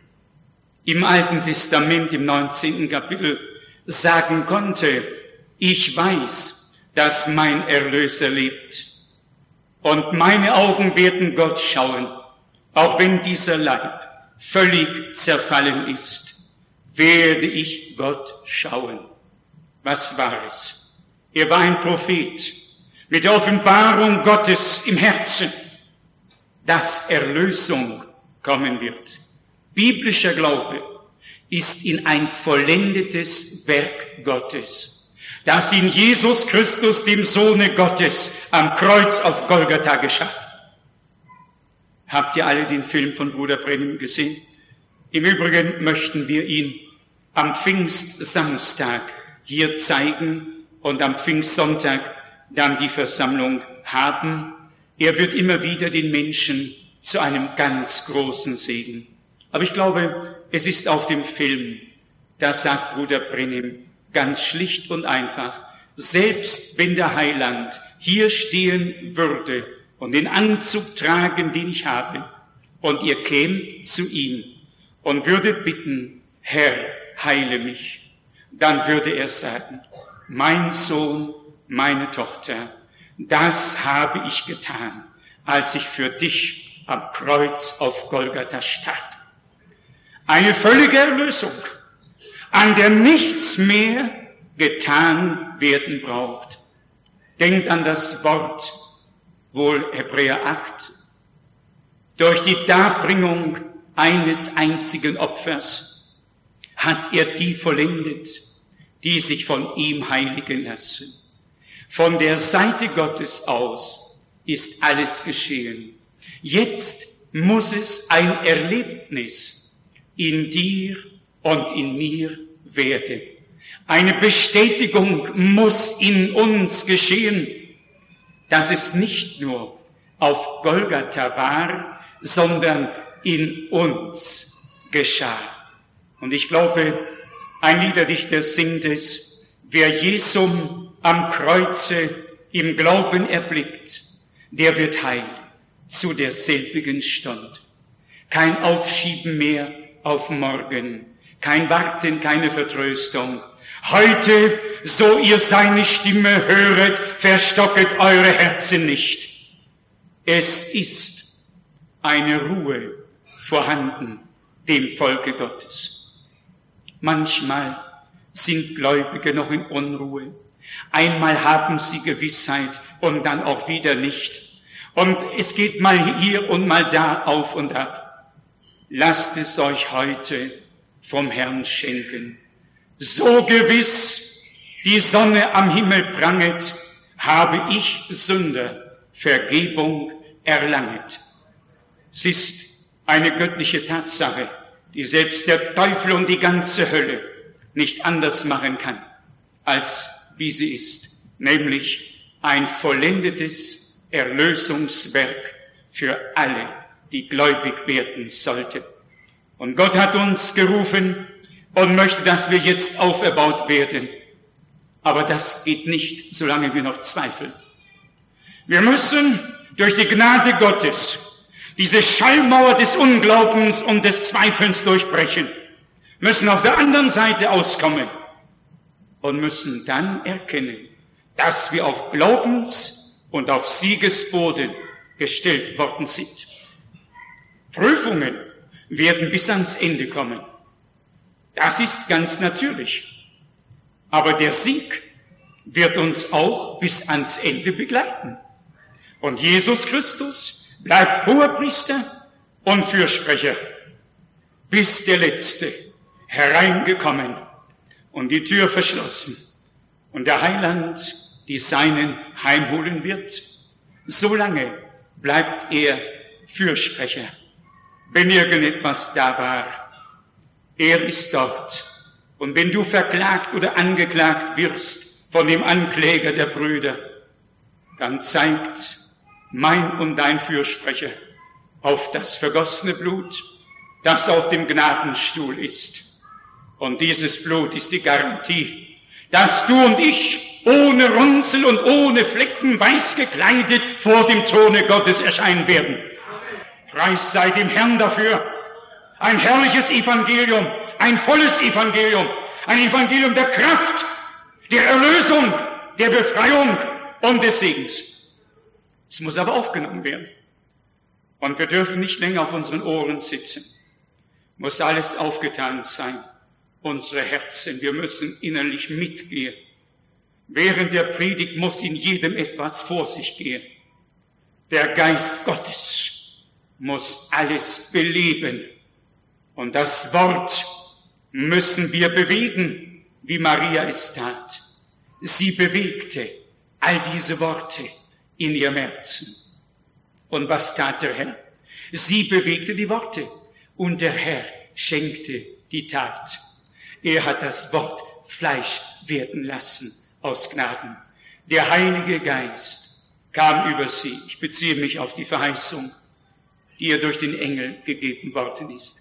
im Alten Testament im 19. Kapitel sagen konnte, ich weiß, dass mein Erlöser lebt. Und meine Augen werden Gott schauen, auch wenn dieser Leib völlig zerfallen ist, werde ich Gott schauen. Was war es? Er war ein Prophet mit der Offenbarung Gottes im Herzen, dass Erlösung kommen wird. Biblischer Glaube ist in ein vollendetes Werk Gottes, das in Jesus Christus, dem Sohne Gottes, am Kreuz auf Golgatha geschah. Habt ihr alle den Film von Bruder Brennim gesehen? Im Übrigen möchten wir ihn am Pfingstsamstag hier zeigen und am Pfingstsonntag dann die Versammlung haben. Er wird immer wieder den Menschen zu einem ganz großen Segen. Aber ich glaube, es ist auf dem Film, da sagt Bruder Brennim ganz schlicht und einfach, selbst wenn der Heiland hier stehen würde und den Anzug tragen, den ich habe, und ihr kämt zu ihm und würdet bitten, Herr, heile mich, dann würde er sagen, mein Sohn, meine Tochter, das habe ich getan, als ich für dich am Kreuz auf Golgatha starb. Eine völlige Erlösung, an der nichts mehr getan werden braucht. Denkt an das Wort, wohl Hebräer 8, durch die Darbringung eines einzigen Opfers hat er die vollendet, die sich von ihm heiligen lassen. Von der Seite Gottes aus ist alles geschehen. Jetzt muss es ein Erlebnis in dir und in mir werden. Eine Bestätigung muss in uns geschehen, dass es nicht nur auf Golgatha war, sondern in uns geschah. Und ich glaube, ein Liederdichter singt es, wer Jesum am Kreuze im Glauben erblickt, der wird heil zu derselbigen Stund. Kein Aufschieben mehr auf morgen, kein Warten, keine Vertröstung. Heute, so ihr seine Stimme höret, verstocket eure Herzen nicht. Es ist eine Ruhe vorhanden dem Volke Gottes. Manchmal sind Gläubige noch in Unruhe. Einmal haben sie Gewissheit und dann auch wieder nicht. Und es geht mal hier und mal da auf und ab. Lasst es euch heute vom Herrn schenken. So gewiss die Sonne am Himmel pranget, habe ich Sünder Vergebung erlanget. Es ist eine göttliche Tatsache, die selbst der Teufel und die ganze Hölle nicht anders machen kann, als wie sie ist, nämlich ein vollendetes Erlösungswerk für alle, die gläubig werden sollten. Und Gott hat uns gerufen und möchte, dass wir jetzt auferbaut werden. Aber das geht nicht, solange wir noch zweifeln. Wir müssen durch die Gnade Gottes diese Schallmauer des Unglaubens und des Zweifelns durchbrechen, müssen auf der anderen Seite auskommen und müssen dann erkennen, dass wir auf Glaubens- und auf Siegesboden gestellt worden sind. Prüfungen werden bis ans Ende kommen. Das ist ganz natürlich. Aber der Sieg wird uns auch bis ans Ende begleiten. Und Jesus Christus bleibt Hohepriester und Fürsprecher, bis der Letzte hereingekommen und die Tür verschlossen und der Heiland die Seinen heimholen wird. Solange bleibt er Fürsprecher, wenn irgendetwas da war. Er ist dort. Und wenn du verklagt oder angeklagt wirst von dem Ankläger der Brüder, dann zeigt mein und dein Fürsprecher auf das vergossene Blut, das auf dem Gnadenstuhl ist. Und dieses Blut ist die Garantie, dass du und ich ohne Runzel und ohne Flecken weiß gekleidet vor dem Throne Gottes erscheinen werden. Preis sei dem Herrn dafür. Ein herrliches Evangelium, ein volles Evangelium, ein Evangelium der Kraft, der Erlösung, der Befreiung und des Segens. Es muss aber aufgenommen werden. Und wir dürfen nicht länger auf unseren Ohren sitzen. Muss alles aufgetan sein. Unsere Herzen, wir müssen innerlich mitgehen. Während der Predigt muss in jedem etwas vor sich gehen. Der Geist Gottes muss alles beleben. Und das Wort müssen wir bewegen, wie Maria es tat. Sie bewegte all diese Worte in ihrem Herzen. Und was tat der Herr? Sie bewegte die Worte und der Herr schenkte die Tat. Er hat das Wort Fleisch werden lassen aus Gnaden. Der Heilige Geist kam über sie. Ich beziehe mich auf die Verheißung, die ihr durch den Engel gegeben worden ist.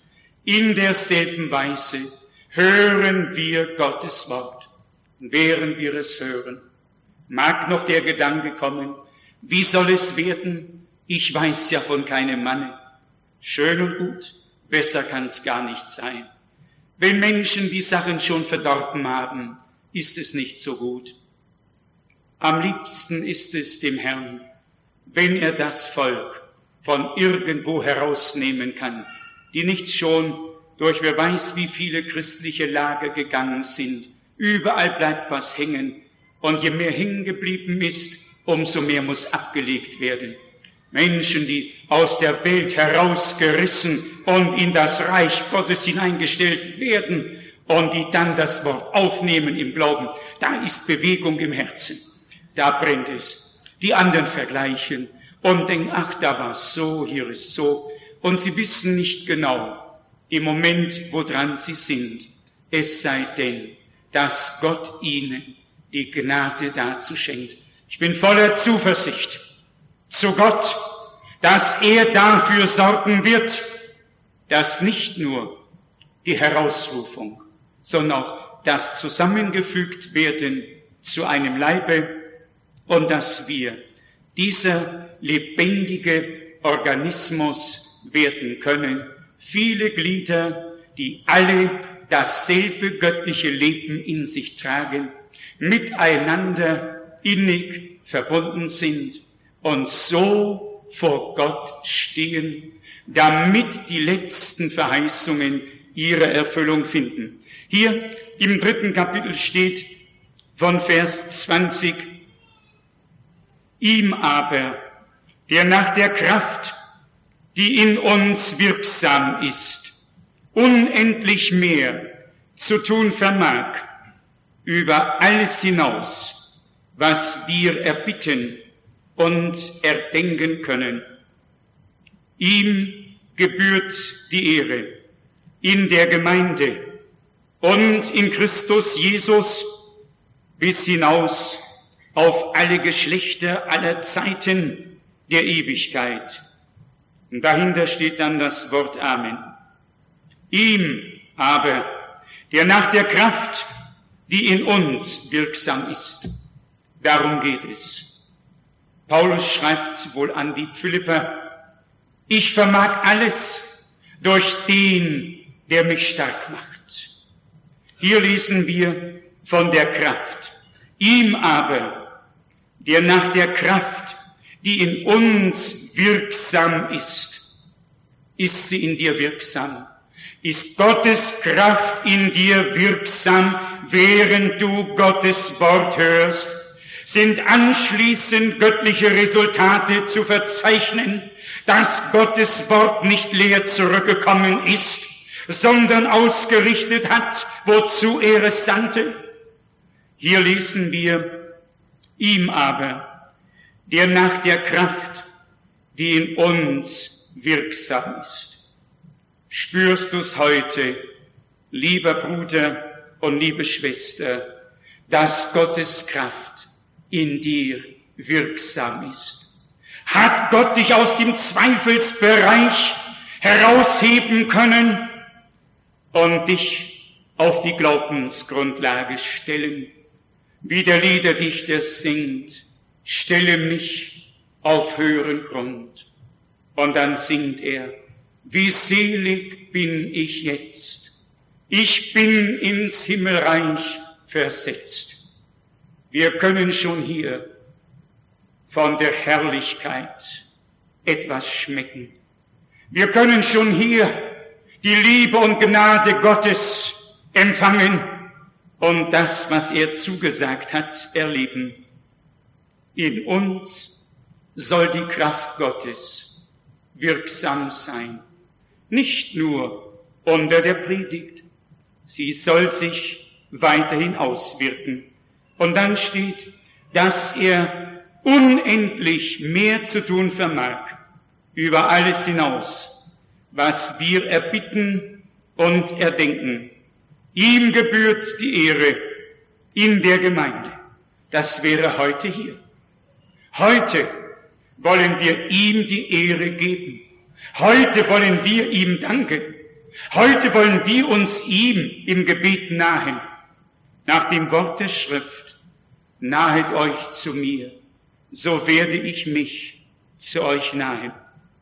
In derselben Weise hören wir Gottes Wort. Während wir es hören, mag noch der Gedanke kommen, wie soll es werden? Ich weiß ja von keinem Manne. Schön und gut, besser kann's gar nicht sein. Wenn Menschen die Sachen schon verdorben haben, ist es nicht so gut. Am liebsten ist es dem Herrn, wenn er das Volk von irgendwo herausnehmen kann, die nicht schon durch wer weiß wie viele christliche Lager gegangen sind. Überall bleibt was hängen und je mehr hängen geblieben ist, umso mehr muss abgelegt werden. Menschen, die aus der Welt herausgerissen und in das Reich Gottes hineingestellt werden und die dann das Wort aufnehmen im Glauben, da ist Bewegung im Herzen, da brennt es. Die anderen vergleichen und denken, ach, da war es so, hier ist so, und sie wissen nicht genau im Moment, woran sie sind, es sei denn, dass Gott ihnen die Gnade dazu schenkt. Ich bin voller Zuversicht zu Gott, dass er dafür sorgen wird, dass nicht nur die Herausrufung, sondern auch das zusammengefügt werden zu einem Leibe und dass wir dieser lebendige Organismus werden können, viele Glieder, die alle dasselbe göttliche Leben in sich tragen, miteinander innig verbunden sind und so vor Gott stehen, damit die letzten Verheißungen ihre Erfüllung finden. Hier im 3. Kapitel steht von Vers 20, ihm aber, der nach der Kraft, die in uns wirksam ist, unendlich mehr zu tun vermag, über alles hinaus, was wir erbitten und erdenken können. Ihm gebührt die Ehre in der Gemeinde und in Christus Jesus bis hinaus auf alle Geschlechter aller Zeiten der Ewigkeit. Und dahinter steht dann das Wort Amen. Ihm aber, der nach der Kraft, die in uns wirksam ist, darum geht es. Paulus schreibt wohl an die Philipper, ich vermag alles durch den, der mich stark macht. Hier lesen wir von der Kraft. Ihm aber, der nach der Kraft, die in uns wirksam ist sie in dir wirksam? Ist Gottes Kraft in dir wirksam, während du Gottes Wort hörst? Sind anschließend göttliche Resultate zu verzeichnen, dass Gottes Wort nicht leer zurückgekommen ist, sondern ausgerichtet hat, wozu er es sandte? Hier lesen wir, ihm aber, der nach der Kraft, die in uns wirksam ist. Spürst du's heute, lieber Bruder und liebe Schwester, dass Gottes Kraft in dir wirksam ist? Hat Gott dich aus dem Zweifelsbereich herausheben können und dich auf die Glaubensgrundlage stellen? Wie der Liederdichter singt, stelle mich auf höheren Grund. Und dann singt er, wie selig bin ich jetzt. Ich bin ins Himmelreich versetzt. Wir können schon hier von der Herrlichkeit etwas schmecken. Wir können schon hier die Liebe und Gnade Gottes empfangen und das, was er zugesagt hat, erleben. In uns soll die Kraft Gottes wirksam sein. Nicht nur unter der Predigt, sie soll sich weiterhin auswirken. Und dann steht, dass er unendlich mehr zu tun vermag, über alles hinaus, was wir erbitten und erdenken. Ihm gebührt die Ehre in der Gemeinde. Das wäre heute hier. Heute wollen wir ihm die Ehre geben. Heute wollen wir ihm danken. Heute wollen wir uns ihm im Gebet nahen, nach dem Wort der Schrift. Nahet euch zu mir, so werde ich mich zu euch nahen.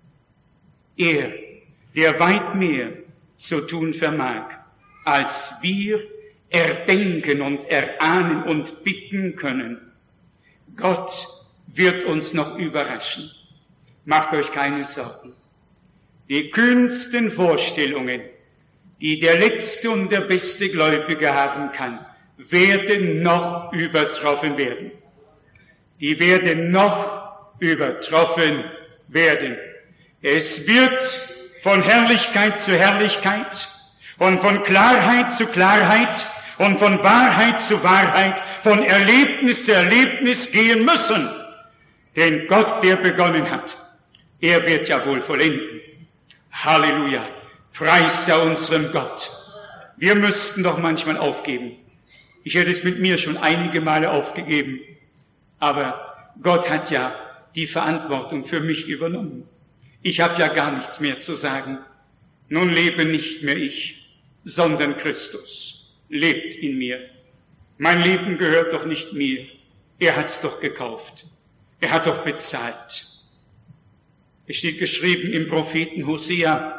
Er, der weit mehr zu tun vermag, als wir erdenken und erahnen und bitten können. Gott wird uns noch überraschen. Macht euch keine Sorgen. Die kühnsten Vorstellungen, die der letzte und der beste Gläubige haben kann, werden noch übertroffen werden. Die werden noch übertroffen werden. Es wird von Herrlichkeit zu Herrlichkeit und von Klarheit zu Klarheit und von Wahrheit zu Wahrheit, von Erlebnis zu Erlebnis gehen müssen. Denn Gott, der begonnen hat, er wird ja wohl vollenden. Halleluja. Preis sei unserem Gott. Wir müssten doch manchmal aufgeben. Ich hätte es mit mir schon einige Male aufgegeben. Aber Gott hat ja die Verantwortung für mich übernommen. Ich habe ja gar nichts mehr zu sagen. Nun lebe nicht mehr ich, sondern Christus lebt in mir. Mein Leben gehört doch nicht mir. Er hat's doch gekauft. Er hat doch bezahlt. Es steht geschrieben im Propheten Hosea,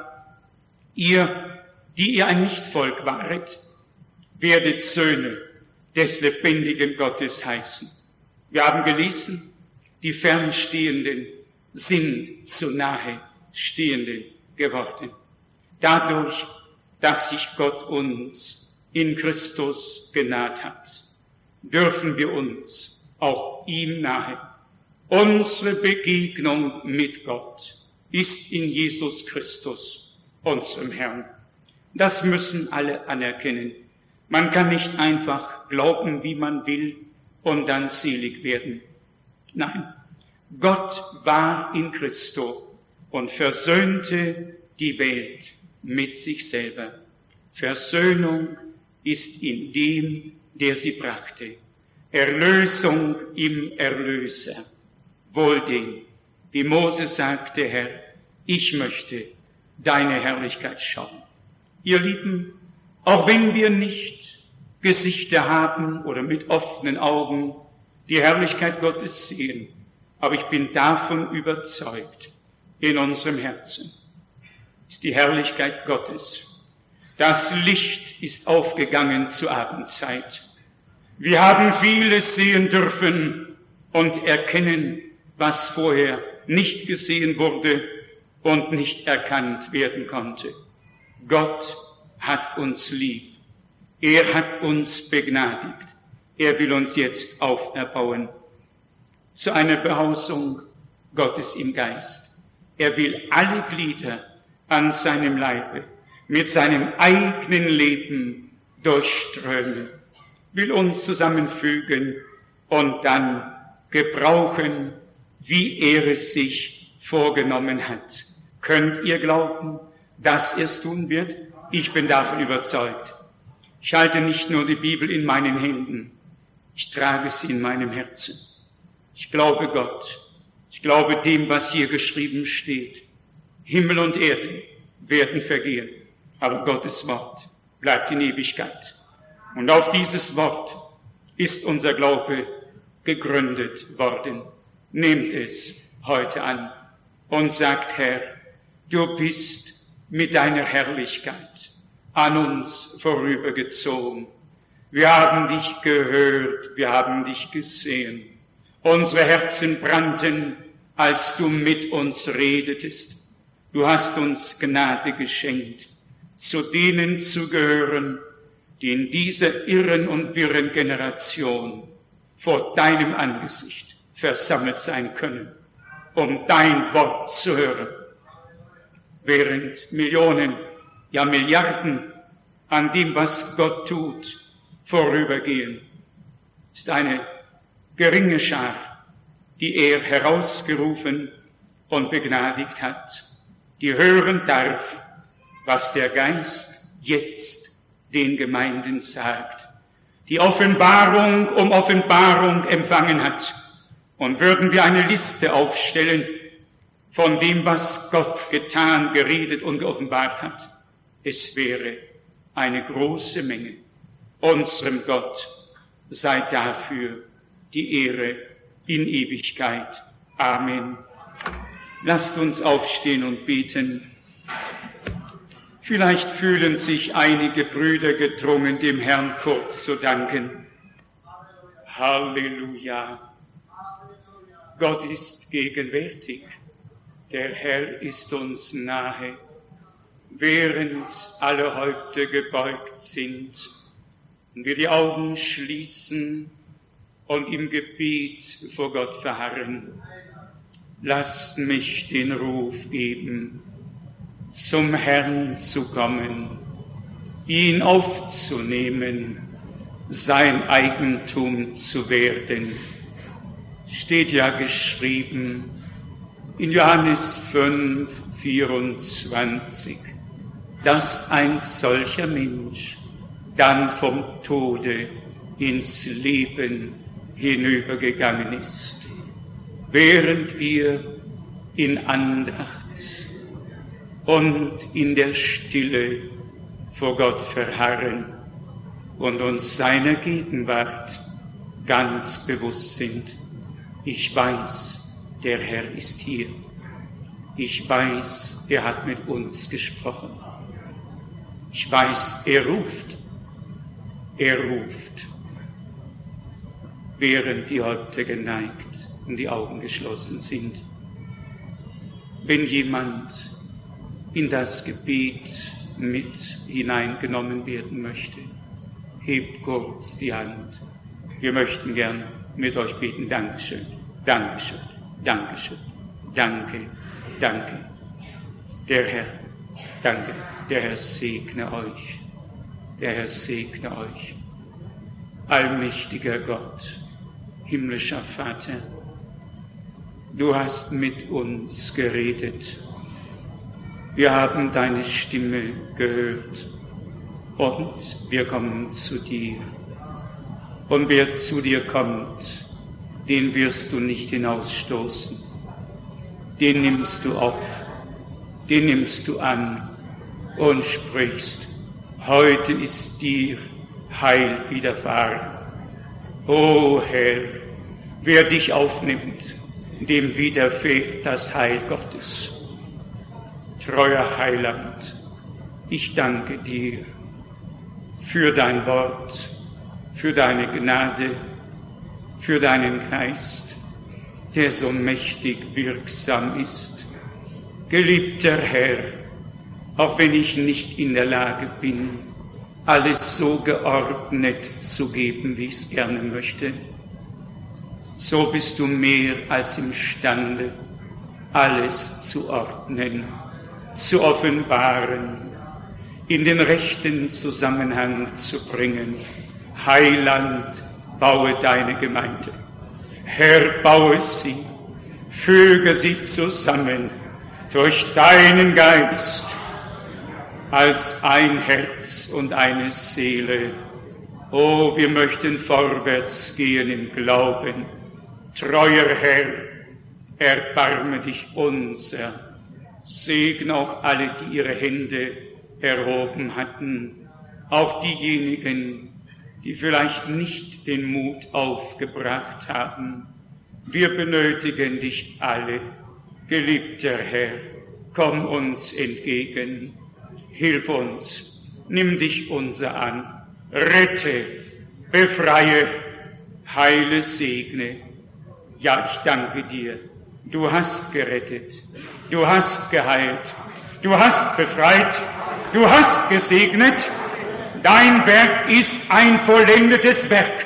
ihr, die ihr ein Nichtvolk waret, werdet Söhne des lebendigen Gottes heißen. Wir haben gelesen, die Fernstehenden sind zu nahe Stehenden geworden. Dadurch, dass sich Gott uns in Christus genaht hat, dürfen wir uns auch ihm nahe. Unsere Begegnung mit Gott ist in Jesus Christus, unserem Herrn. Das müssen alle anerkennen. Man kann nicht einfach glauben, wie man will, und dann selig werden. Nein, Gott war in Christo und versöhnte die Welt mit sich selber. Versöhnung ist in dem, der sie brachte. Erlösung im Erlöser. Wohl dem, wie Mose sagte, Herr, ich möchte deine Herrlichkeit schauen. Ihr Lieben, auch wenn wir nicht Gesichter haben oder mit offenen Augen die Herrlichkeit Gottes sehen, aber ich bin davon überzeugt, in unserem Herzen ist die Herrlichkeit Gottes. Das Licht ist aufgegangen zur Abendzeit. Wir haben vieles sehen dürfen und erkennen, was vorher nicht gesehen wurde und nicht erkannt werden konnte. Gott hat uns lieb. Er hat uns begnadigt. Er will uns jetzt auferbauen zu einer Behausung Gottes im Geist. Er will alle Glieder an seinem Leibe mit seinem eigenen Leben durchströmen, will uns zusammenfügen und dann gebrauchen, wie er es sich vorgenommen hat. Könnt ihr glauben, dass er es tun wird? Ich bin davon überzeugt. Ich halte nicht nur die Bibel in meinen Händen, ich trage sie in meinem Herzen. Ich glaube Gott, ich glaube dem, was hier geschrieben steht. Himmel und Erde werden vergehen, aber Gottes Wort bleibt in Ewigkeit. Und auf dieses Wort ist unser Glaube gegründet worden. Nehmt es heute an und sagt, Herr, du bist mit deiner Herrlichkeit an uns vorübergezogen. Wir haben dich gehört, wir haben dich gesehen. Unsere Herzen brannten, als du mit uns redetest. Du hast uns Gnade geschenkt, zu denen zu gehören, die in dieser irren und wirren Generation vor deinem Angesicht versammelt sein können, um dein Wort zu hören. Während Millionen, ja Milliarden an dem, was Gott tut, vorübergehen, ist eine geringe Schar, die er herausgerufen und begnadigt hat, die hören darf, was der Geist jetzt den Gemeinden sagt, die Offenbarung um Offenbarung empfangen hat. Und würden wir eine Liste aufstellen von dem, was Gott getan, geredet und geoffenbart hat, es wäre eine große Menge. Unserem Gott sei dafür die Ehre in Ewigkeit. Amen. Lasst uns aufstehen und beten. Vielleicht fühlen sich einige Brüder gedrungen, dem Herrn kurz zu danken. Halleluja. Gott ist gegenwärtig. Der Herr ist uns nahe. Während alle Häupter gebeugt sind und wir die Augen schließen und im Gebet vor Gott verharren, lasst mich den Ruf geben, zum Herrn zu kommen, ihn aufzunehmen, sein Eigentum zu werden. Steht ja geschrieben in Johannes 5, 24, dass ein solcher Mensch dann vom Tode ins Leben hinübergegangen ist. Während wir in Andacht und in der Stille vor Gott verharren und uns seiner Gegenwart ganz bewusst sind. Ich weiß, der Herr ist hier. Ich weiß, er hat mit uns gesprochen. Ich weiß, er ruft. Er ruft, während die Häupter geneigt und die Augen geschlossen sind. Wenn jemand in das Gebet mit hineingenommen werden möchte, hebt kurz die Hand. Wir möchten gern mit euch beten. Dankeschön, Dankeschön, Dankeschön, danke, danke. Der Herr, danke, der Herr segne euch. Der Herr segne euch. Allmächtiger Gott, himmlischer Vater, du hast mit uns geredet. Wir haben deine Stimme gehört und wir kommen zu dir. Und wer zu dir kommt, den wirst du nicht hinausstoßen. Den nimmst du auf, den nimmst du an und sprichst: Heute ist dir Heil widerfahren. O Herr, wer dich aufnimmt, dem widerfährt das Heil Gottes. Treuer Heiland, ich danke dir für dein Wort, für deine Gnade, für deinen Geist, der so mächtig wirksam ist. Geliebter Herr, auch wenn ich nicht in der Lage bin, alles so geordnet zu geben, wie ich es gerne möchte, so bist du mehr als imstande, alles zu ordnen, zu offenbaren, in den rechten Zusammenhang zu bringen. Heiland, baue deine Gemeinde. Herr, baue sie, füge sie zusammen durch deinen Geist als ein Herz und eine Seele. Oh, wir möchten vorwärts gehen im Glauben. Treuer Herr, erbarme dich unser. Segne auch alle, die ihre Hände erhoben hatten, auch diejenigen, die vielleicht nicht den Mut aufgebracht haben. Wir benötigen dich alle. Geliebter Herr, komm uns entgegen. Hilf uns, nimm dich unser an, rette, befreie, heile, segne. Ja, ich danke dir, du hast gerettet, du hast geheilt, du hast befreit, du hast gesegnet. Dein Werk ist ein vollendetes Werk.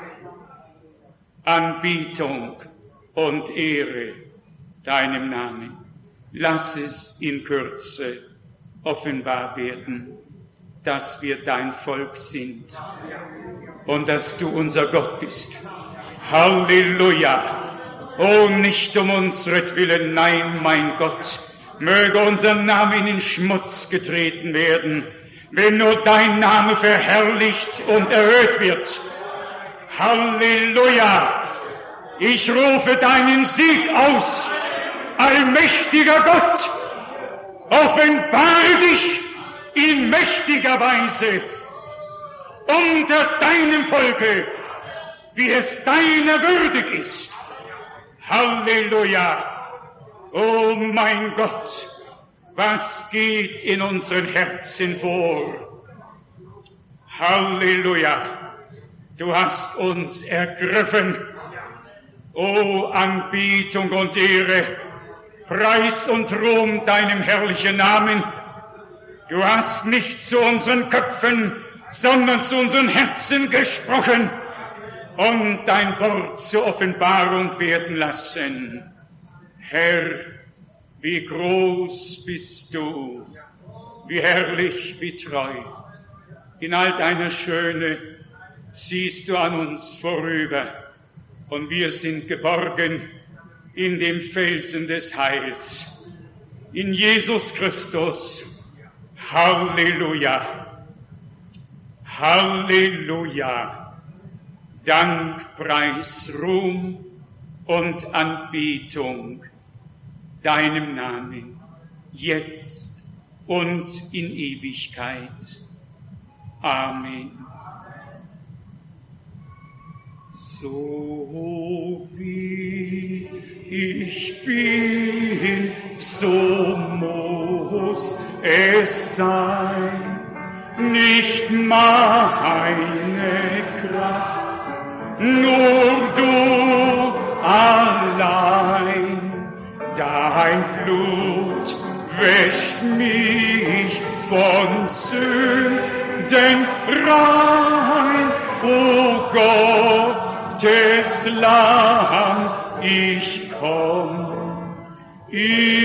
Anbetung und Ehre deinem Namen. Lass es in Kürze offenbar werden, dass wir dein Volk sind und dass du unser Gott bist. Halleluja! Oh, nicht um unseretwillen, nein, mein Gott, möge unser Name in den Schmutz getreten werden, wenn nur dein Name verherrlicht und erhöht wird. Halleluja! Ich rufe deinen Sieg aus, allmächtiger Gott! Offenbare dich in mächtiger Weise unter deinem Volke, wie es deiner würdig ist. Halleluja! Oh mein Gott, was geht in unseren Herzen vor? Halleluja! Du hast uns ergriffen. O Anbetung und Ehre, Preis und Ruhm deinem herrlichen Namen. Du hast nicht zu unseren Köpfen, sondern zu unseren Herzen gesprochen und dein Wort zur Offenbarung werden lassen. Herr, wie groß bist du, wie herrlich, wie treu. In all deiner Schöne ziehst du an uns vorüber und wir sind geborgen in dem Felsen des Heils, in Jesus Christus. Halleluja! Halleluja! Dank, Preis, Ruhm und Anbetung deinem Namen, jetzt und in Ewigkeit. Amen. So wie ich bin, so muss es sein, nicht meine Kraft, nur du allein. Dein Blut wäscht mich von Sünden rein, o Gottes Lamm, ich komm.